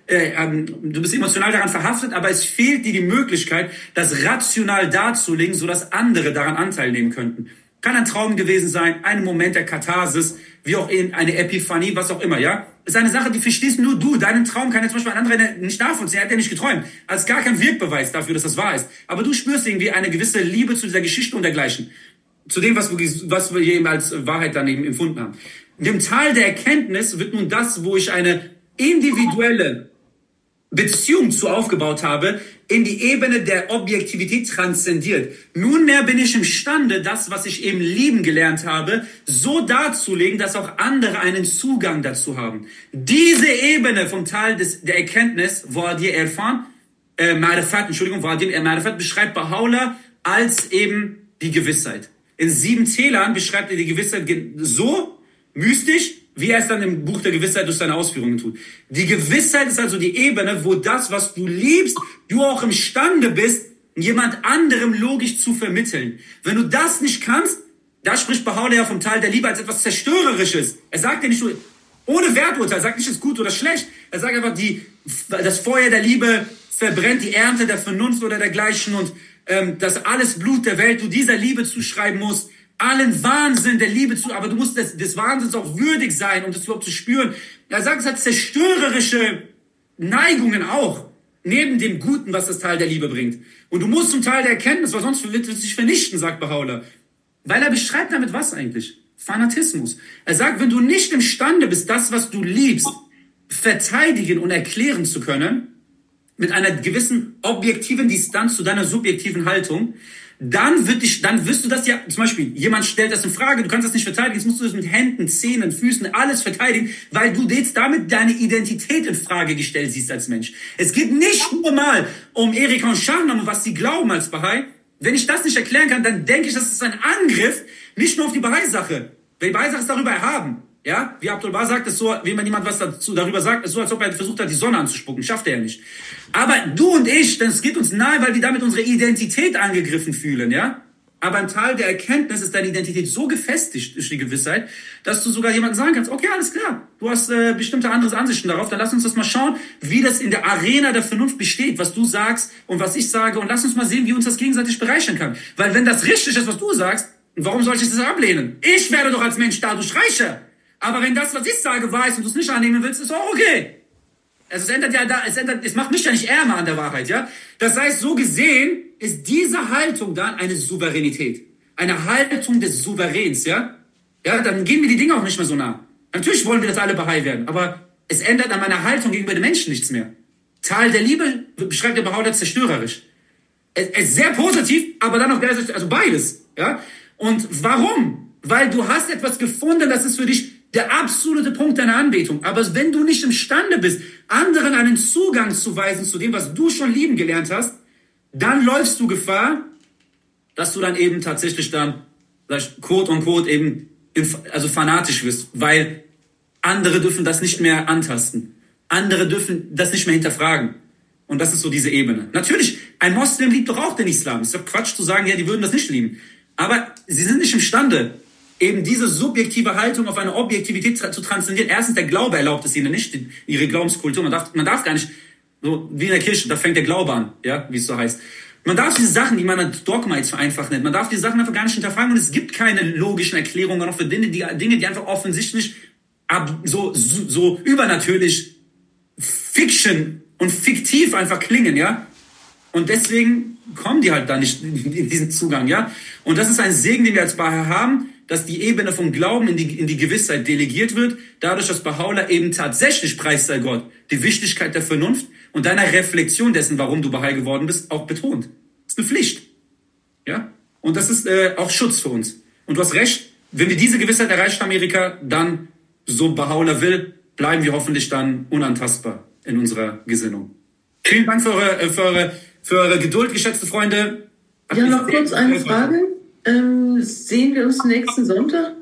daran verhaftet, aber es fehlt dir die Möglichkeit, das rational darzulegen, sodass andere daran Anteil nehmen könnten. Kann ein Traum gewesen sein, ein Moment der Katharsis, wie auch eine Epiphanie, was auch immer, ja? Das ist eine Sache, die verstehst nur du. Deinen Traum kann jetzt zum Beispiel ein anderer nicht nachvollziehen, er hat ja nicht geträumt. Als gar kein Wirkbeweis dafür, dass das wahr ist. Aber du spürst irgendwie eine gewisse Liebe zu dieser Geschichte und dergleichen. Zu dem, was wir hier eben als Wahrheit dann eben empfunden haben. In dem Tal der Erkenntnis wird nun das, wo ich eine individuelle Beziehung zu aufgebaut habe, in die Ebene der Objektivität transzendiert. Nunmehr bin ich imstande, das, was ich eben lieben gelernt habe, so darzulegen, dass auch andere einen Zugang dazu haben. Diese Ebene vom Tal der Erkenntnis, Wadi Irfan, Ma'rifat beschreibt Baha'u'llah als eben die Gewissheit. In 7 Tälern beschreibt er die Gewissheit so mystisch, wie er es dann im Buch der Gewissheit durch seine Ausführungen tut. Die Gewissheit ist also die Ebene, wo das, was du liebst, du auch imstande bist, jemand anderem logisch zu vermitteln. Wenn du das nicht kannst, da spricht Baha'u'llah ja vom Tal der Liebe als etwas Zerstörerisches. Er sagt ja nicht nur, ohne Werturteil, er sagt nicht, es ist gut oder schlecht. Er sagt einfach, das Feuer der Liebe verbrennt die Ernte der Vernunft oder dergleichen und dass alles Blut der Welt du dieser Liebe zuschreiben musst. Allen Wahnsinn der Liebe zu, aber du musst des Wahnsinns auch würdig sein, um das überhaupt zu spüren. Er sagt, es hat zerstörerische Neigungen auch, neben dem Guten, was das Tal der Liebe bringt. Und du musst zum Teil der Erkenntnis, weil sonst wird es sich vernichten, sagt Baha'u'llah. Weil er beschreibt damit was eigentlich? Fanatismus. Er sagt, wenn du nicht imstande bist, das, was du liebst, verteidigen und erklären zu können, mit einer gewissen objektiven Distanz zu deiner subjektiven Haltung, dann wirst du das ja, zum Beispiel, jemand stellt das in Frage, du kannst das nicht verteidigen, jetzt musst du das mit Händen, Zähnen, Füßen, alles verteidigen, weil du jetzt damit deine Identität in Frage gestellt siehst als Mensch. Es geht nicht nur mal um Erika und Shahnam und was sie glauben als Bahai. Wenn ich das nicht erklären kann, dann denke ich, das ist ein Angriff, nicht nur auf die Bahai-Sache. Weil die Bahai-Sache ist darüber erhaben. Ja, wie Abdul Baha sagt, ist so, wenn man jemand was darüber sagt, ist so, als ob er versucht hat, die Sonne anzuspucken. Schafft er ja nicht. Aber du und ich, das geht uns nahe, weil wir damit unsere Identität angegriffen fühlen, ja? Aber im Tal der Erkenntnis ist deine Identität so gefestigt durch die Gewissheit, dass du sogar jemandem sagen kannst, okay, alles klar, du hast bestimmte andere Ansichten darauf, dann lass uns das mal schauen, wie das in der Arena der Vernunft besteht, was du sagst und was ich sage, und lass uns mal sehen, wie uns das gegenseitig bereichern kann. Weil wenn das richtig ist, was du sagst, warum soll ich das ablehnen? Ich werde doch als Mensch dadurch reicher. Aber wenn das, was ich sage, wahr ist und du es nicht annehmen willst, ist auch okay. Es macht mich ja nicht ärmer an der Wahrheit, ja? Das heißt, so gesehen ist diese Haltung dann eine Souveränität. Eine Haltung des Souveräns, ja? Ja, dann gehen mir die Dinge auch nicht mehr so nah. Natürlich wollen wir, dass alle Bahai werden, aber es ändert an meiner Haltung gegenüber den Menschen nichts mehr. Tal der Liebe beschreibt der Baha'u'llah zerstörerisch. Es ist sehr positiv, aber dann auch gleichzeitig, also beides, ja? Und warum? Weil du hast etwas gefunden, das ist für dich der absolute Punkt deiner Anbetung. Aber wenn du nicht imstande bist, anderen einen Zugang zu weisen zu dem, was du schon lieben gelernt hast, dann läufst du Gefahr, dass du dann eben tatsächlich dann, quote unquote, eben fanatisch wirst, weil andere dürfen das nicht mehr antasten. Andere dürfen das nicht mehr hinterfragen. Und das ist so diese Ebene. Natürlich, ein Moslem liebt doch auch den Islam. Es ist doch Quatsch zu sagen, ja, die würden das nicht lieben. Aber sie sind nicht imstande, eben diese subjektive Haltung auf eine Objektivität zu transzendieren. Erstens, der Glaube erlaubt es ihnen nicht, ihre Glaubenskultur. Man darf gar nicht, so wie in der Kirche, da fängt der Glaube an, ja, wie es so heißt. Man darf diese Sachen, die man Dogma jetzt vereinfacht nennt, man darf diese Sachen einfach gar nicht hinterfragen. Und es gibt keine logischen Erklärungen noch für Dinge, die einfach offensichtlich so übernatürlich Fiction und fiktiv einfach klingen, ja. Und deswegen kommen die halt da nicht in diesen Zugang, ja. Und das ist ein Segen, den wir als Bahá'í haben, dass die Ebene vom Glauben in die Gewissheit delegiert wird, dadurch, dass Baha'u'llah eben tatsächlich, preis sei Gott, die Wichtigkeit der Vernunft und deiner Reflexion dessen, warum du Bahá'í geworden bist, auch betont. Das ist eine Pflicht, ja. Und das ist auch Schutz für uns. Und du hast recht, wenn wir diese Gewissheit erreicht, Amerika, dann, so Baha'u'llah will, bleiben wir hoffentlich dann unantastbar in unserer Gesinnung. Vielen Dank für eure Geduld, geschätzte Freunde. Ja, noch kurz eine Frage. Sehen wir uns nächsten Sonntag?